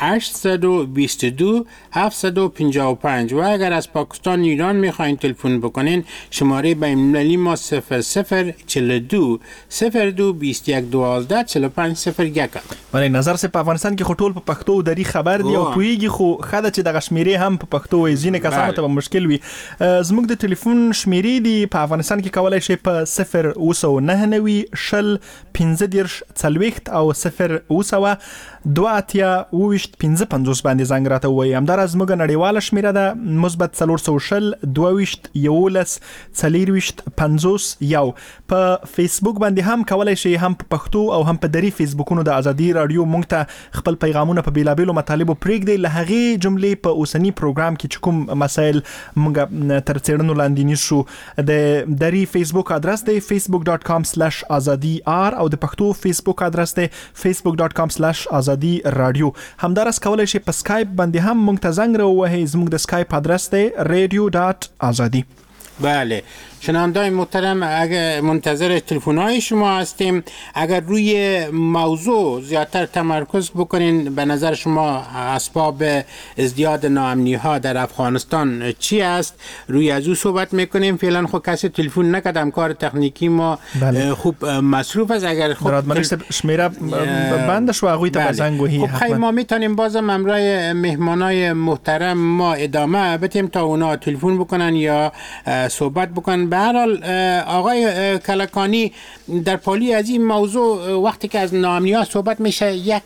822 755 و اگر از پاکستان ایران میخواین تلفن بکنین شماره بین‌المللی ما 0042 02 21 12 45 01. باندې نظر سه په افغانستان کې خټول په پښتو دري خبر دی او پویږي خو خاله چې د شمیرې هم په پښتو وي ځینې کسانو ته مشکل وي. زموږ د ټلیفون شمیرې دی په افغانستان کې کولای شي په 0 شل 15 40 او 0 دواتیا وویشت 55 باندې زنګ راته وایي. همدار از موږ نړیواله شمیره ده مثبت 400 22 11 40 50 یو. په فیسبوک باندې هم کولای شي هم په پښتو او هم په دري فیسبوکونو د ازادي رادیو مونږ ته خپل پیغامونه په بیلابیلو مطالبو پرېږدي. له هغې جملې په اوسنی پروګرام کې چې کوم مسایل مونږ تر څېړنو لاندې نیسو د دري فیسبوک ادرس دی facebook.com/azadi.r او د پښتو فیسبوک ادرس دی facebook.com/azadi رادیو. همدارس کولای شي په سکایپ باندې هم مونږ ته زنګ راووهئ. زموږ د سکایپ ادرس دی radio.azadi. بله شنوندای محترم، اگر منتظر تلفن‌های شما هستیم. اگر روی موضوع زیادتر تمرکز بکنین، به نظر شما اسباب ازدیاد ناامنی‌ها در افغانستان چی است؟ روی از او صحبت میکنیم. فعلا خب کسی تلفن نکردم، کار تکنیکی ما خوب مصروف است. اگر خب شمیره بند شو هغوی ته زنگ وهی. خب خیلی ما میتونیم بازم امرای مهمانای محترم ما ادامه بدیم تا اونا تلفن بکنن یا صحبت بکنن. به هر حال آقای کلکانی، در پالی از این موضوع وقتی که از ناامنی‌ها صحبت میشه یک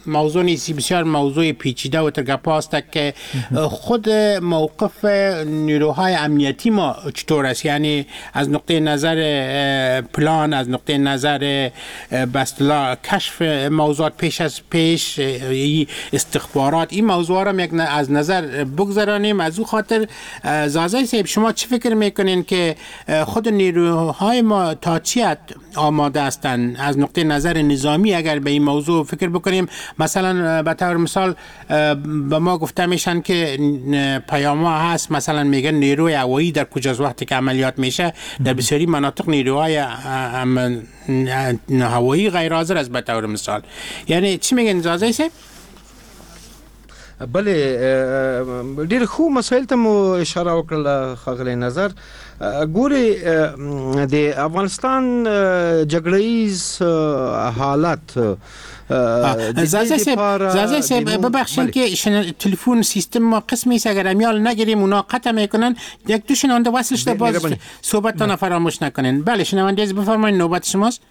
موضوع نیست، بسیار موضوع پیچیده و ترگپا است که خود موقف نیروهای امنیتی ما چطور است؟ یعنی از نقطه نظر پلان، از نقطه نظر بستلا کشف موضوعات پیش از پیش، استخبارات، این موضوع را از نظر بگذارانیم. از او خاطر زازای صاحب شما چی فکر میکنین که خود نیروهای ما تا چی آماده هستند از نقطه نظر نظامی؟ اگر به این موضوع فکر بکنیم، مثلا به طور مثال به ما گفته میشن که پیام ها هست، مثلا میگن نیروی هوایی در کجاست وقتی که عملیات میشه در بسیاری مناطق نیروهای هوایی غیر حاضر است به طور مثال. یعنی چی میگن زازای صاحب؟ بله ډیر خو مسایل ته مو اشاره وکړه خغلی نظر. ګوري د افغانستان جګړه‌ایز حالت زازای صاحب ببخشید که تلفن سیستم ما قسمی است، اگر امیال نگیریم اونا قطع میکنن. یک دو شنونده وصل شده، باز صحبتتان فراموش نکنین. بله شنونده عزیز بفرمایید، نوبت شماست.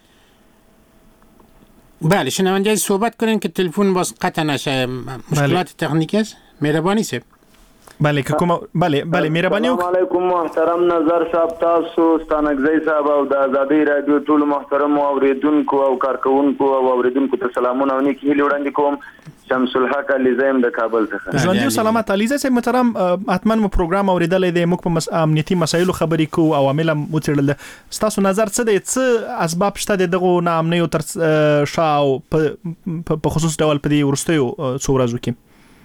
بله شنونده عزیز صحبت کنین که تلفن باز قطع نشه، مشکلات تکنیکی است. مهربانی صاحب. بله که کوم بله مهرباني. السلام علیکم محترم نظر صاحب، تاسو ستانګزی صاحب او د آزادۍ رادیو ټول محترم اوریدونکو او کارکونکو او اوریدونکو ته سلامونه او نیکی هیله وړاندې کوم. شمس الحق علی زیم د کابل څخه. ژوندۍ او سلامت علیزه صاحب محترم، حتما مو پروګرام اوریدلې د موږ په امنیتي مسایلو خبرې کوو او عوامل متړل. تاسو نظر څه دی، څه اسباب شته دغه ناامنۍ او تر شاو په خصوص ډول په دې ورستیو څو ورځو کې؟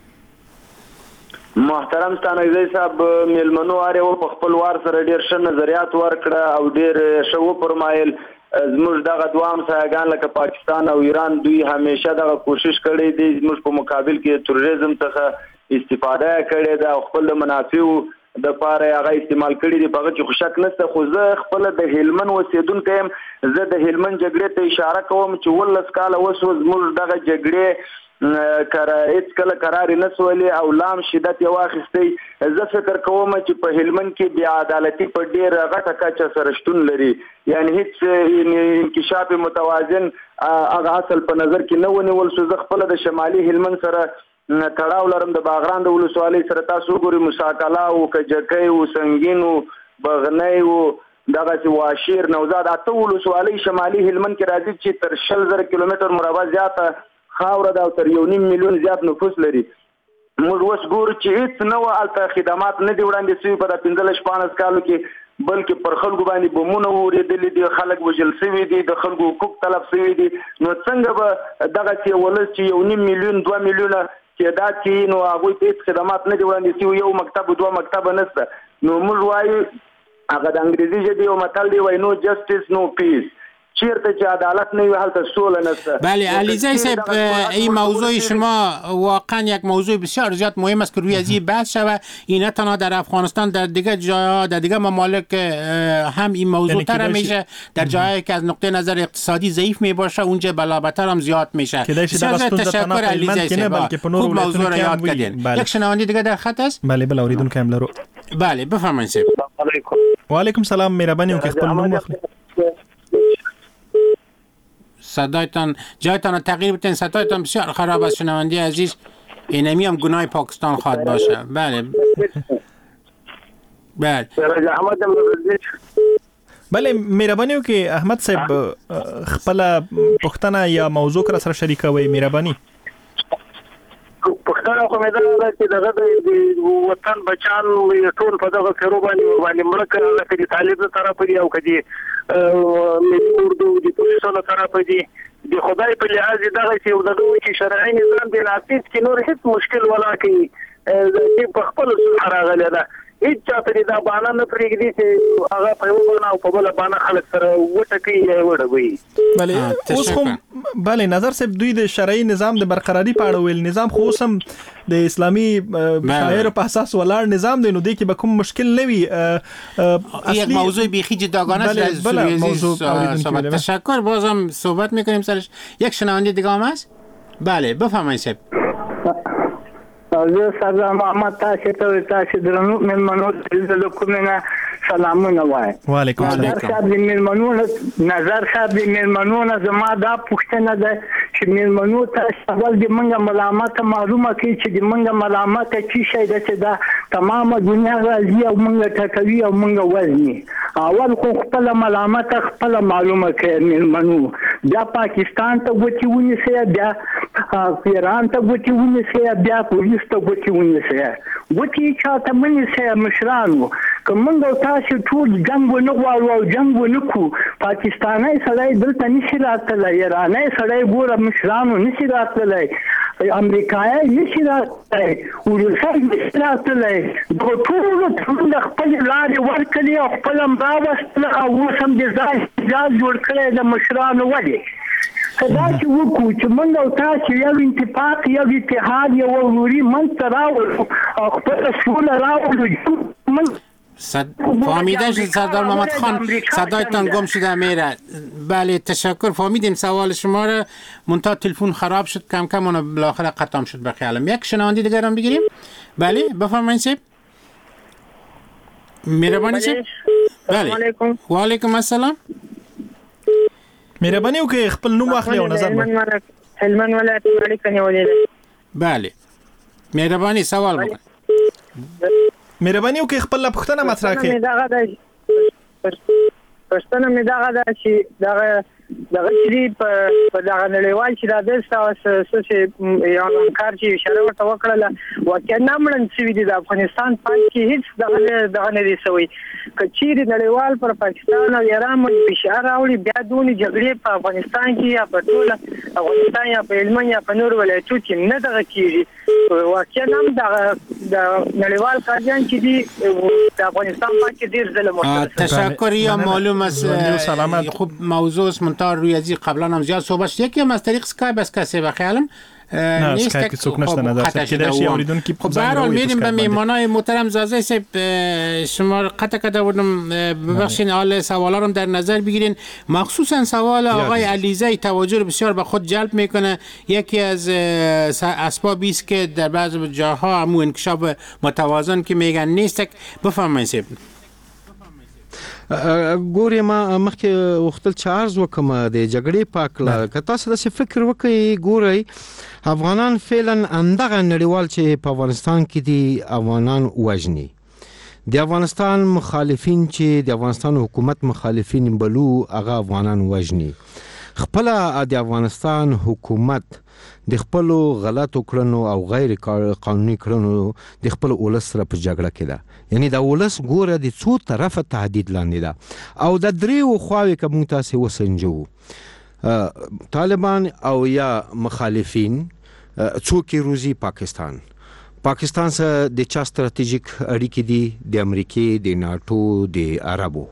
محترم ستانګزی صاحب میلمنو اړ په خپل وار سره ډیر ښه نظریات ورکړه او ډیر ښه پرمایل. زموږ دغه دوام سایګان لکه پاکستان او ایران دوی همیشه دغه کوشش کړي دي زموږ په مقابل کې تروریزم څخه استفاده کړي ده او خپل منافعو د پاره هغه استعمال کړي دي. په هغه کې خوشک نشته، خو زه خپل د هلمن اوسیدونکو یم. زه د هلمن جګړې ته اشاره کوم چې 18 کال وسو زموږ دغه جګړې هیڅ کله قرار نه سولې او لام شدت یې واخیستی. زه فکر کوم چې په هلمند کې بیا عدالتي په ډیر غټه کچه سره شتون لري، یعنی هیڅ انکشاف متوازن هغه اصل په نظر کې نه ونیول شو. زه خپل د شمالي هلمند سره تړاو لرم، د باغران د ولسوالۍ سره. تاسو ګورئ مساکلا او کجکۍ او سنگین او بغنۍ او دغه واشیر نوزاد اته ولسوالۍ شمالي هلمند کې راځي چې تر 100,000 کیلومتر مربع زیاته خاوره دا تر 1.5 میلیون زیات نفوس لري. موږ اوس ګورو چې هیڅ نوې الته خدمات نه دی وړاندې شوي په 15-14 کالو کې، بلکې پر خلکو باندې بمونه وریدلي دي، خلک وژل شوي دي، د خلکو حقوق طلب شوي دي. نو څنګه به دغه چې ولس چې 1.5 میلیون 2 میلیونه تعداد کې نو هغوی ته هیڅ خدمات نه دی وړاندې شوي، یو مکتب 2 مکتب نشته. نو موږ وایو هغه د انګریزي ژبې یو متل دی، وایي نو جسټس نو پیس. چیرته چې عدالت نه وي هلته سوله نشته. بله علیزی صاحب این موضوع شما واقعا یک موضوع بسیار زیاد مهم است که روی از این بحث شود. این تنها در افغانستان، در دیگه جاها، در دیگه ممالک هم این موضوع تر میشه. در جاهایی که از نقطه نظر اقتصادی ضعیف می باشه اونجا بلابتر هم زیاد میشه. بسیار تشکر علیزی صاحب، خوب موضوع را یاد کردین. یک شنونده دیگه در خط است. بله اوریدونکو هم لرو. بله بفرمایید صاحب. و علیکم سلام، مهربانی وکړئ خپل نوم واخلئ. صدایتان جایتان تغییر بدین، صدایتان بسیار خراب است شنونده عزیز. اینمی هم گناه پاکستان خواهد باشه. بله مهرباني وکړئ احمد صاحب خپل پښتنه یا موضوع را سره شریکوي. مهرباني پښتنه خو مې دا چې دغه د وطن بچان ټول په دغه فیرو باندې مړه کړل چې طالب له طرفه دی او کدي ملي اردو د پولیسو له طرفه دی. د خدای په لحاظ دغه چې دغه چې شرعي نظام دی نافذ کې نور هیڅ مشکل ولا کوي چې په خپل سره راغلی ده. هیڅ چاته دا باندې نه پرېږدي چې هغه په یو باندې او په بل باندې خلک سره وټکي وړوي. بله اوس خو بله نظر صاحب دوی د شرعي نظام د برقراری په اړه ویل، نظام خو سم د اسلامي شاعر په اساس ولاړ نظام دی، نو د کې به کوم مشکل نه وي. یک موضوع بیخی جداگانه است. تشکر، بازم صحبت میکنیم سرش. یک شنونده دیگه هم هست. بله بفرمایید صاحب. زه سردار محمد تاسو درنو مېلمنو د کومه سلامونه وایم. وعلیکم السلام. نظر صاحب د مېلمنو زما دا پوښتنه ده چې چې میلمنو ته اول د منګه ملامت معلومه کړي چې د منګه ملامت چې شي د دا تمامه دنیا راځي او منګه ټکوي او منګه وزني اول خو خپل ملامت خپل معلومه کړي میلمنو بیا پاکستان ته وتی ونیسي بیا ایران ته وتی ونیسي بیا پولیس ته وتی ونیسي وتی چاته ونیسي مشرانو کومنګ تاسو ټول جنگ ونه غواړو او جنگ ونه کو پاکستاني سړی دلته نشي راتللی ایراني سړی ګوره مشرانو نشي راتللی امریکایي نشي راتللی روسي نشي راتللی د ټول خپل لارې ورکړي او خپل راوستل او وسم د ځای جوړ کړی د مشرانو ولې کدا چې وکړو چې موږ او تاسو یو اتفاق یو اتحاد یو وروري منځ راوړو او خپل سوله راوړو فهمیده شد سردار محمد خان صدایتان گم شده میره. بله تشکر فهمیدیم سوال شما را منتها تلفن خراب شد کم کم اون بالاخره قطع شد به خیالم. یک شنونده دیگر هم بگیریم. بله بفرمایید سیب مهربانی سیب. بله و علیکم السلام. مهربانی او که خپل نوم واخلئ او نظر مو هلمند ولایت اړیکه نیولې ده. بله مهربانی سوال وکړئ. مهرباني وکړئ خپل پوښتنه مطرح کړئ. پښتنه مې دغه ده چې دغه چې په دغه نړیوال چې د څه یو کار چې اشاره ورته وکړله واقعا نامړن شوي دي د افغانستان پای کې هیڅ دغه نه دي شوی که چیرې نړیوال پر پاکستان او ایران باندې فشار راوړي بیا دونې جګړې په افغانستان کې یا په ټوله افغانستان یا په هلمند یا په نورو ولایتو کې نه دغه کېږي واقعا هم د نړیوال قاضیان چې دي د افغانستان پای کې ډېر ظلم تشکر یا معلوم است خوب موضوع است منتها روی ازی قبلا هم زیاد صحبت شد. یکی هم از طریق اسکایپ است کسی و خیالم نیست که سوک نشته نداشته که درشی اوریدون که خب برحال میریم به میمانای محترم زازه سیب شما قطع کده بودم ببخشین حال سوالا رو در نظر بگیرین مخصوصا سوال آقای علیزه توجه رو بسیار به خود جلب میکنه. یکی از اسبابی است که در بعض جاها همون انکشاف متوازن که میگن نیست. بفرمایید سیب. ګورې ما مخکې وختل چې عرض وکم د جګړې پاکله که تاسو داسې فکر وکړئ ګورئ افغانان فعلا همدغه نړیوال چې په افغانستان کې دي افغانان وژني د افغانستان مخالفین چې د افغانستان حکومت مخالفین بلو هغه افغانان وژني خپل د افغانستان حکومت د خپل غلطو کړنو او غیر قانوني کړنو د خپل ولس سره په جګړه کې ده یعنی دا ولس ګوره د څو طرفه تهدید لاندې ده او د دریو خواوې که موږ تاسې وسنجو طالبان او یا مخالفین څوک روزي پاکستان سره د چا ستراتیژیک اړیکې دي د امریکې د ناتو د عربو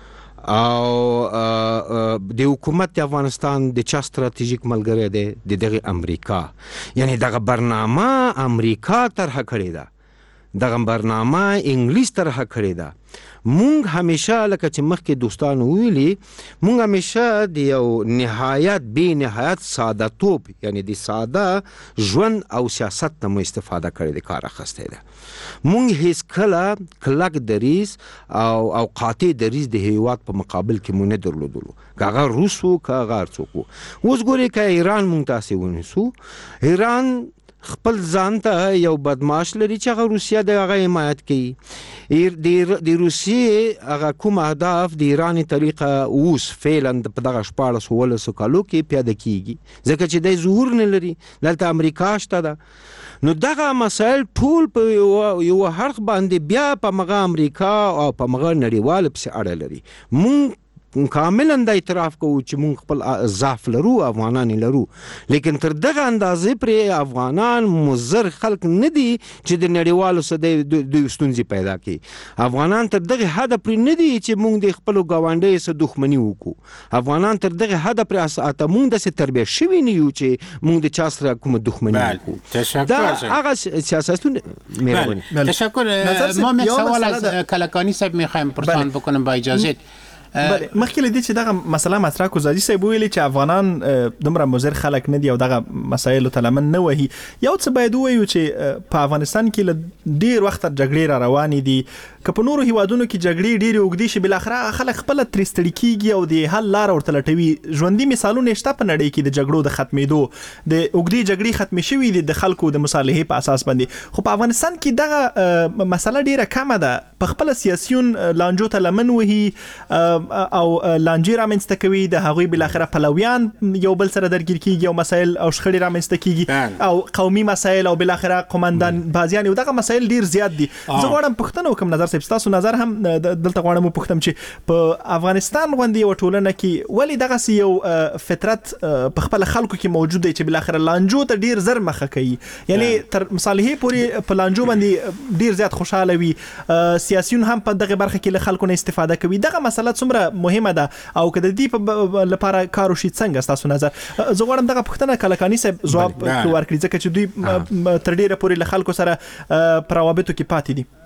او د حکومت د افغانستان د چا ستراتیژیک ملګری دی د دغه امریکا یعنی دغه برنامه امریکا طرح کړې ده دغه برنامه انګلیس طرح کړې ده مونږ همیشه لکه چې مخکې دوستانو ویلي مونږ همیشه د یو نهایت بې نهایت ساده توب یعنی د ساده ژوند او سیاست نه مو استفاده کړې د کار اخیستی ده مونږ هیڅ کله کلک دریځ او قاطع دریځ د هیواد په مقابل کې مو نه درلودلو که هغه روس و که هغه هر څوک و اوس ګورئ که ایران مونږ تاسې ونیسو ایران خپل ځان ته یو بدمعاش لري چې هغه روسیه د هغه حمایت کوي د روسیې هغه کوم اهداف د ایراني طریقه اوس فعلا په دغه 14 کالو کې پیاده کیږي ځکه چې د ظهور نه لري دلته امریکا شته ده نو دغه مسایل ټول په یو حرف باندې بیا په مغه امریکا او په مغه نړیوال پسې اړه لري مونږ کاملا د اعتراف کوو چې مونږ خپل ضعف لرو افغانان لرو لیکن تر دغه اندازې پرې افغانان مضر خلک نه دي چې د نړیوالو سره د ستونزې پیدا کړي افغانان تر دغه حد پرې نه دي چې مونږ د خپل ګاونډي سره دښمني وکړو افغانان تر دغه حد پرې اساته مونږ د تربیه شوي نه یو چې مونږ د چا سره کوم دښمني وکړو دا هغه سیاستونه مهرباني تشکر ما یک سوال از کلکانی صاحب میخوایم پرسان بکنم با اجازت بله مخکې لدی چې دغه مسله مطرح کو زادي صاحب ویلي چې افغانان دومره مضر خلک نه دي او دغه مسایل ته لمن نه وهي یو څه باید وایو چې په افغانستان کې ډیر وخت جګړې را روانې دي که په نورو هیوادونو کې جګړې ډېرې اوږدې شي بل اخر خلک خپل ترې ستړي کیږي او د حل لار ورته لټوي ژوندۍ مثالونه شته په نړۍ کې د جګړو د ختمېدو د اوږدې جګړې ختمې شوې دي د خلکو د مصالحې په اساس باندې خو په افغانستان کې دغه مسله ډیره کمه ده په خپل سیاسيون لانجو ته لمن وهي او لانجې رامنځته کوي د هغوی بل اخر پلویان یو بل سره درګیر کیږي او مسایل او شخړې رامنځته کیږي او قومي مسایل او بل اخر قومندان بازیان او دغه مسایل ډیر زیات دي زه غواړم پښتنو کوم نظر تاسو نظر هم دلته غواړم پوښتم چې په افغانستان غوندي یو ټولنه کې ولی دغه یو فطرت په خپل خلکو کې موجود دی چې بل اخر لانجو ته ډیر زر مخه کوي یعنی تر مصالحې پوري په لانجو باندې ډیر زیات خوشاله وي سیاسيون هم په دغه برخه کې له خلکو نه استفاده کوي دغه مسله څومره مهمه ده او کله دې لپاره کار وشي څنګه تاسو نظر زه غواړم دغه پوښتنه کلکانی صاحب جواب ورکړي ځکه چې دوی تر ډیره پوري له خلکو سره پروابطو کې پاتې دي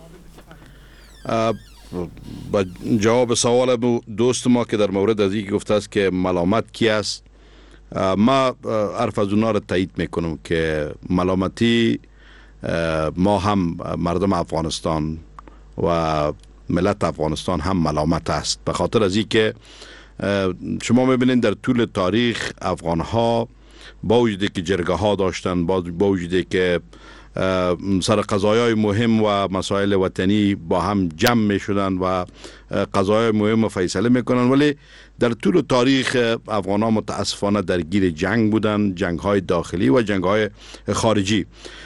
با جواب سوال دوست ما که در مورد از اینکه گفته است که ملامت کی است ما حرف از اونا را تایید میکنم که ملامتی ما هم مردم افغانستان و ملت افغانستان هم ملامت است به خاطر از اینکه شما میبینید در طول تاریخ افغان ها با وجودی که جرگه ها داشتن با وجودی که سر قضایای مهم و مسائل وطنی با هم جمع می شدن و قضایای مهم فیصله می کنن ولی در طول تاریخ افغان ها متاسفانه درگیر جنگ بودن جنگ های داخلی و جنگ های خارجی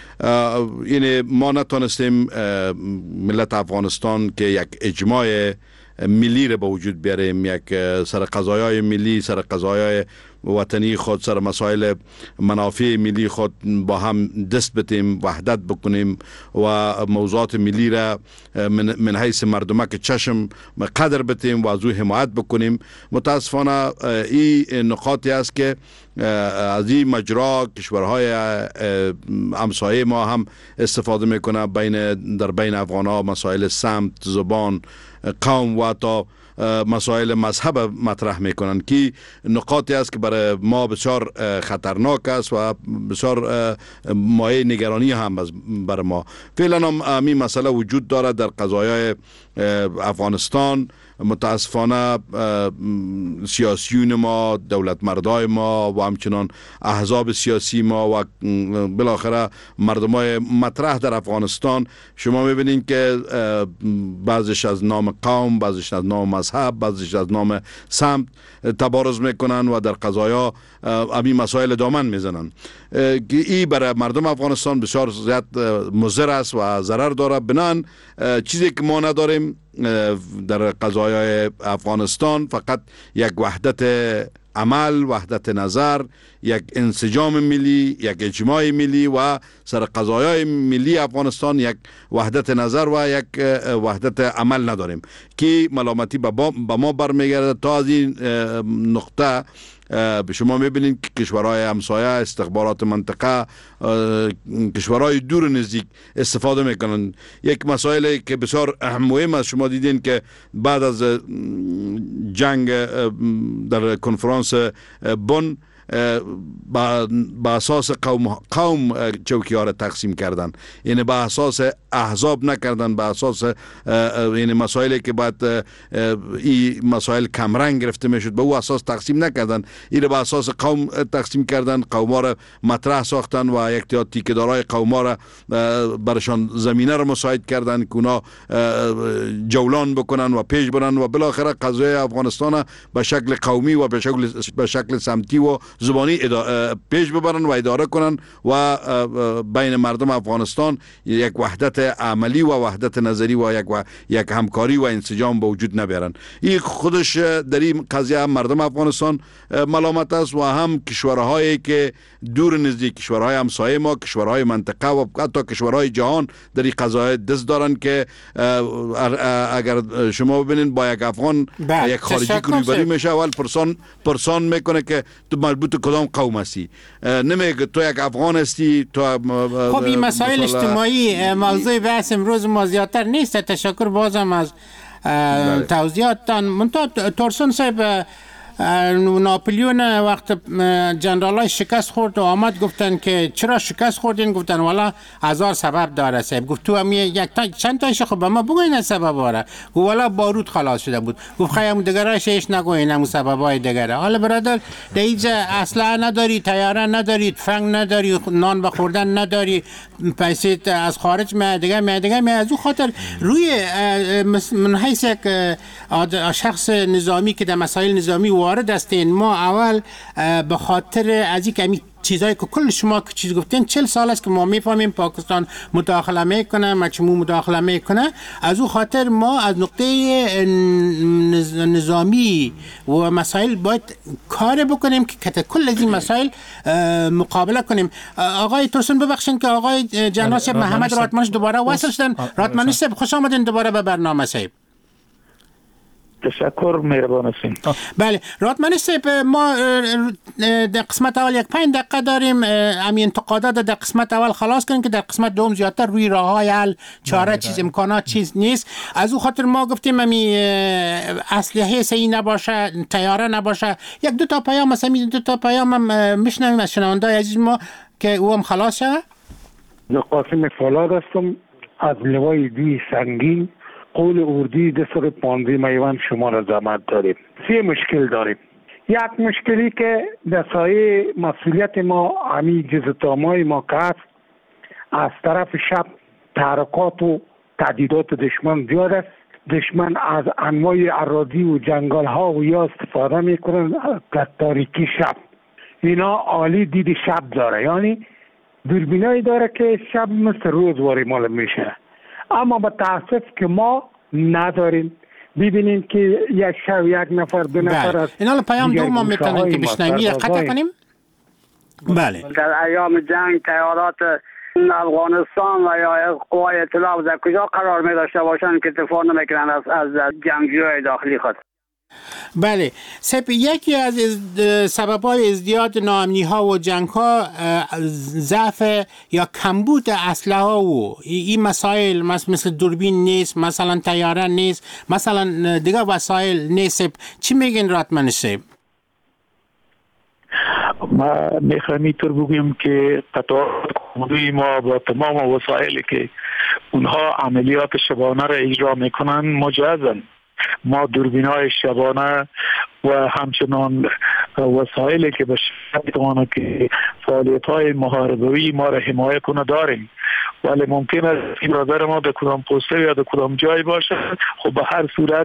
یعنی ما نتونستیم ملت افغانستان که یک اجماع ملی را به وجود بیاریم یک سر قضایای ملی سر قضایای وطنی خود سر مسائل منافع ملی خود با هم دست بتیم وحدت بکنیم و موضوعات ملی را من حیث مردمک چشم قدر بتیم و از او حمایت بکنیم متاسفانه این نقاطی است که از این مجرا کشورهای همسایه ما هم استفاده میکنه در بین افغان ها مسائل سمت زبان قوم و تا مسائل مذهب مطرح میکنن که نقاطی است که برای ما بسیار خطرناک است و بسیار مایه نگرانی هم برای ما فعلا هم این مسئله وجود دارد در قضایای افغانستان متاسفانه سیاسیون ما دولت مردای ما و همچنان احزاب سیاسی ما و بالاخره مردمای مطرح در افغانستان شما میبینید که بعضیش از نام قوم بعضیش از نام مذهب بعضیش از نام سمت تبارز میکنن و در قضایا همین مسائل دامن میزنن که این برای مردم افغانستان بسیار زیاد مضر است و ضرر داره بنان چیزی که ما نداریم در قضایای افغانستان فقط یک وحدت عمل وحدت نظر یک انسجام ملی یک اجماع ملی و سر قضایای ملی افغانستان یک وحدت نظر و یک وحدت عمل نداریم که ملامتی به ما برمیگرده تا از این نقطه به شما میبینید که کشورهای همسایه استخبارات منطقه کشورهای دور نزدیک استفاده میکنن یک مسائلی که بسیار مهم است شما دیدین که بعد از جنگ در کنفرانس بن با اساس قوم چوکی ها را تقسیم کردن یعنی با اساس احزاب نکردن با اساس یعنی مسائلی که بعد این مسائل کمرنگ گرفته میشد به او اساس تقسیم نکردن این با اساس قوم تقسیم کردن قوم ها را مطرح ساختن و یک تعداد تیکه‌دارای قوم ها را برشان زمینه را مساعد کردن که اونا جولان بکنن و پیش برن و بالاخره قضیه افغانستان به شکل قومی و به شکل سمتی و زبانی پیش ببرن و اداره کنن و بین مردم افغانستان یک وحدت عملی و وحدت نظری و یک همکاری و انسجام به وجود نبیارن این خودش در این قضیه مردم افغانستان ملامت است و هم کشورهایی که دور نزدیک کشورهای همسایه ما کشورهای منطقه و حتی کشورهای جهان در این قضایای دست دارن که اگر شما ببینید با یک افغان یک خارجی که روبرو میشه اول پرسان میکنه که تو مربوط کدام قوم هستی نمیگه تو یک افغان هستی تو خب این مسائل اجتماعی موضوع بحث امروز ما زیادتر نیست تشکر بازم از توضیحاتتان. منتها تورسون صاحب، ناپلیون وقت جنرالای شکست خورد و آمد گفتن که چرا شکست خوردین؟ گفتن والا 1000 سبب داره صاحب. گفت تو هم چند تایش خب به ما بگوین از سبب واره. گفت والا بارود خلاص شده بود. گفت خیلی دیگرش ایش نگوین، همون سببای دیگره. حالا برادر دیگه اسلحه نداری، تیاره نداری، تفنگ نداری، نان بخوردن نداری، پیسه از خارج دیگه از اون خاطر روی من حیث یک شخص نظامی که در مسائل نظامی وارد هستین، ما اول به خاطر از این چیزایی که کل شما که چیز گفتین 40 سال است که ما میفهمیم پاکستان مداخله میکنه، مجموع مداخله میکنه، از اون خاطر ما از نقطه نظامی و مسائل باید کار بکنیم که کل از این مسائل مقابله کنیم. آقای توسن ببخشید که آقای جنرال صاحب محمد راتمنش دوباره وصل شدن. راتمنش صاحب خوش آمدین دوباره به برنامه صاحب. تشکر، مهربان هستین. بله راتمنش صاحب، ما در قسمت اول 5 دقیقه داریم همین انتقادات در قسمت اول خلاص کنیم که در قسمت دوم زیادتر روی راه‌های حل، چاره، چیز امکانات چیز نیست. از اون خاطر ما گفتیم همین اسلحه صحیح نباشه، تیاره نباشه. یک دو تا پیام مثلا 2 تا پیام هم میشنویم از شنونده‌های عزیز ما که او هم خلاص شه. قاسم فولاد هستم از لوای دی سنگین قول اردی 215 میوان شما را زحمت داریم. 3 مشکل داریم. یک مشکلی که در سایه مسئولیت ما همی جزتامای ما که هست، از طرف شب تحرکات و تهدیدات دشمن زیاد است. دشمن از انواع اراضی و جنگل ها و یا استفاده میکنن در تاریکی شب. اینا عالی دید شب داره، یعنی دوربینایی داره که شب مثل روز واری معلوم میشه. اما با تاسف که ما نداریم. ببینیم که یک شب یک نفر 2 نفر است. اینا پیام دوم ما میتونیم که بشنویم قطع کنیم. بله در ایام جنگ تیارات افغانستان و یا قوای اطلاع در کجا قرار می داشته باشند که دفاع نمیکنند از جنگجوی داخلی خود؟ بله یکی از سبب‌های ازدیاد ناامنی ها و جنگ ها ضعف یا کمبود اسلحه و این مسائل مثل دوربین نیست، مثلا طیاره نیست، مثلا دیگه وسایل نیست. چی میگین راتمن صاحب؟ ما میخوایم اینطور بگویم که قطعات کمدوی ما با تمام وسایلی که اونها عملیات شبانه را اجرا میکنن مجهزن. ما دوربینای شبانه و همچنان وسایلی که به شکل میتوانه که فعالیت‌های محاربوی ما را حمایت کنه داریم، ولی ممکن است این برادر ما در کدام پوسته یا در کدام جای باشه. خب به هر صورت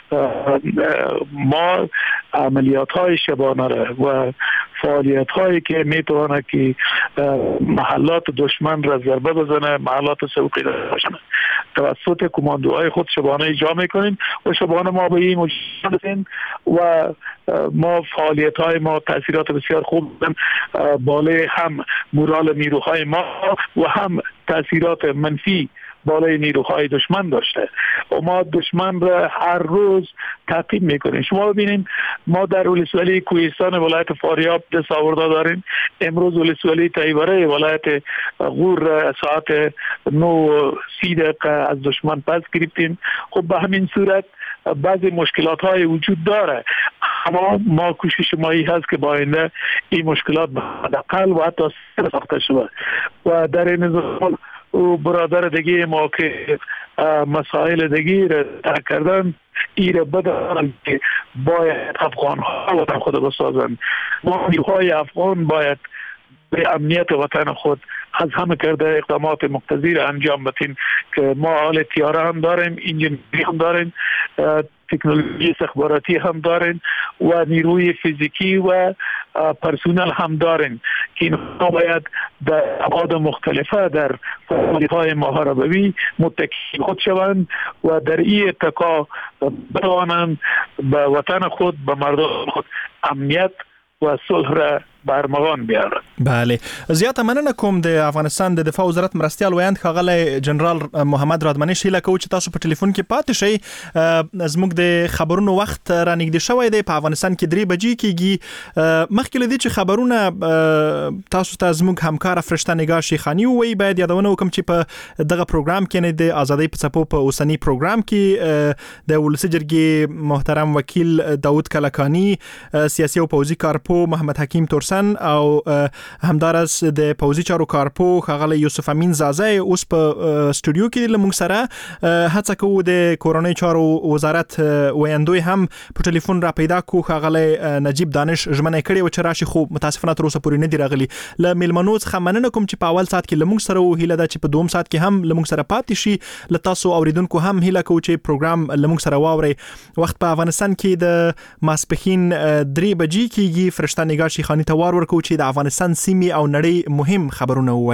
ما عملیات‌های شبانه را و فعالیت‌هایی که میتوانه که محلات دشمن را ضربه بزنه، محلات سوقی را بزنه، توسط کماندوهای خود شبانه اجرا میکنیم و شبانه ما به این مجرد و ما فعالیت‌های ما تأثیرات بسیار خوب بالای هم مورال نیروهای ما و هم تأثیرات منفی بالای نیروهای دشمن داشته و ما دشمن را هر روز تعقیب میکنیم. شما ببینید ما در ولسوالی کوهستان ولایت فاریاب دستاورده داریم. امروز ولسوالی تایبره ولایت غور ساعت 9:30 از دشمن پس گرفتیم. خب به همین صورت بعضی مشکلات های وجود داره، اما ما کوشش مایی هست که با آینده این مشکلات به حداقل و حتی ساخته شود و در این نظام برادر دیگه ما که مسائل دیگه را ترک کردن ایره بدارن که باید افغان ها وطن خود بسازن. ما نیروهای افغان باید به امنیت وطن خود از همه کرده اقدامات مقتضی را انجام بدیم که ما آل تیاره هم داریم، انجینری هم داریم، تکنولوژی استخباراتی هم داریم و نیروی فیزیکی و پرسونل هم داریم که اینها باید در ابعاد مختلفه در فعالیت‌های محاربوی متکی خود شوند و در این اتکا بتوانند به وطن خود، به مردم خود امنیت و صلح را بارمغان بیاره. بله، زیاته مننه کوم د افغانستان د دفاع وزارت مرستيال ویاند ښاغلی جنرال محمد رادمنش هیله کوي چې تاسو په ټلیفون کې پاتې شئ. زموږ د خبرونو وخت را نږدې شوی دی. په افغانستان کې 3 بجې کېږي. مخکې له دې چې خبرونه تاسو ته زموږ همکار فرشته نگاه شیخانی وی باید یادونه وکم چې په دغه پروګرام کې نه د ازادۍ په څپو په اوسنی پروګرام کې د ولسی جرګې محترم وکیل داود کلکانی، سیاسي او پوځي کارپو محمد حکیم تورسن او همدارس د پوځي چارو کارپو ښاغلی یوسف امین زازه اوس په سټوډیو کې لمونږ سره هڅه کوو د کورونی چارو وزارت ویاندوی هم په ټلیفون را پیدا کو. ښاغلی نجیب دانش ژمنه کړې و چې راشي، خو متاسفانه تر اوسه پورې نه دی راغلی. له میلمنو څخه مننه کوم چې په اول سات کې لمونږ سره و. هیله ده چې په دوم سات کې هم لمونږ سره پاتې شي. له تاسو اوریدونکو هم هیله کوو چې پروګرام لمونږ سره واوري. وخت په افغانستان کې د ماسپخین 3 بجې کېږي. فرشته نگاه شیخانی ته وار ورکو چې د افغانستان سیمې او نړۍ مهم خبرونه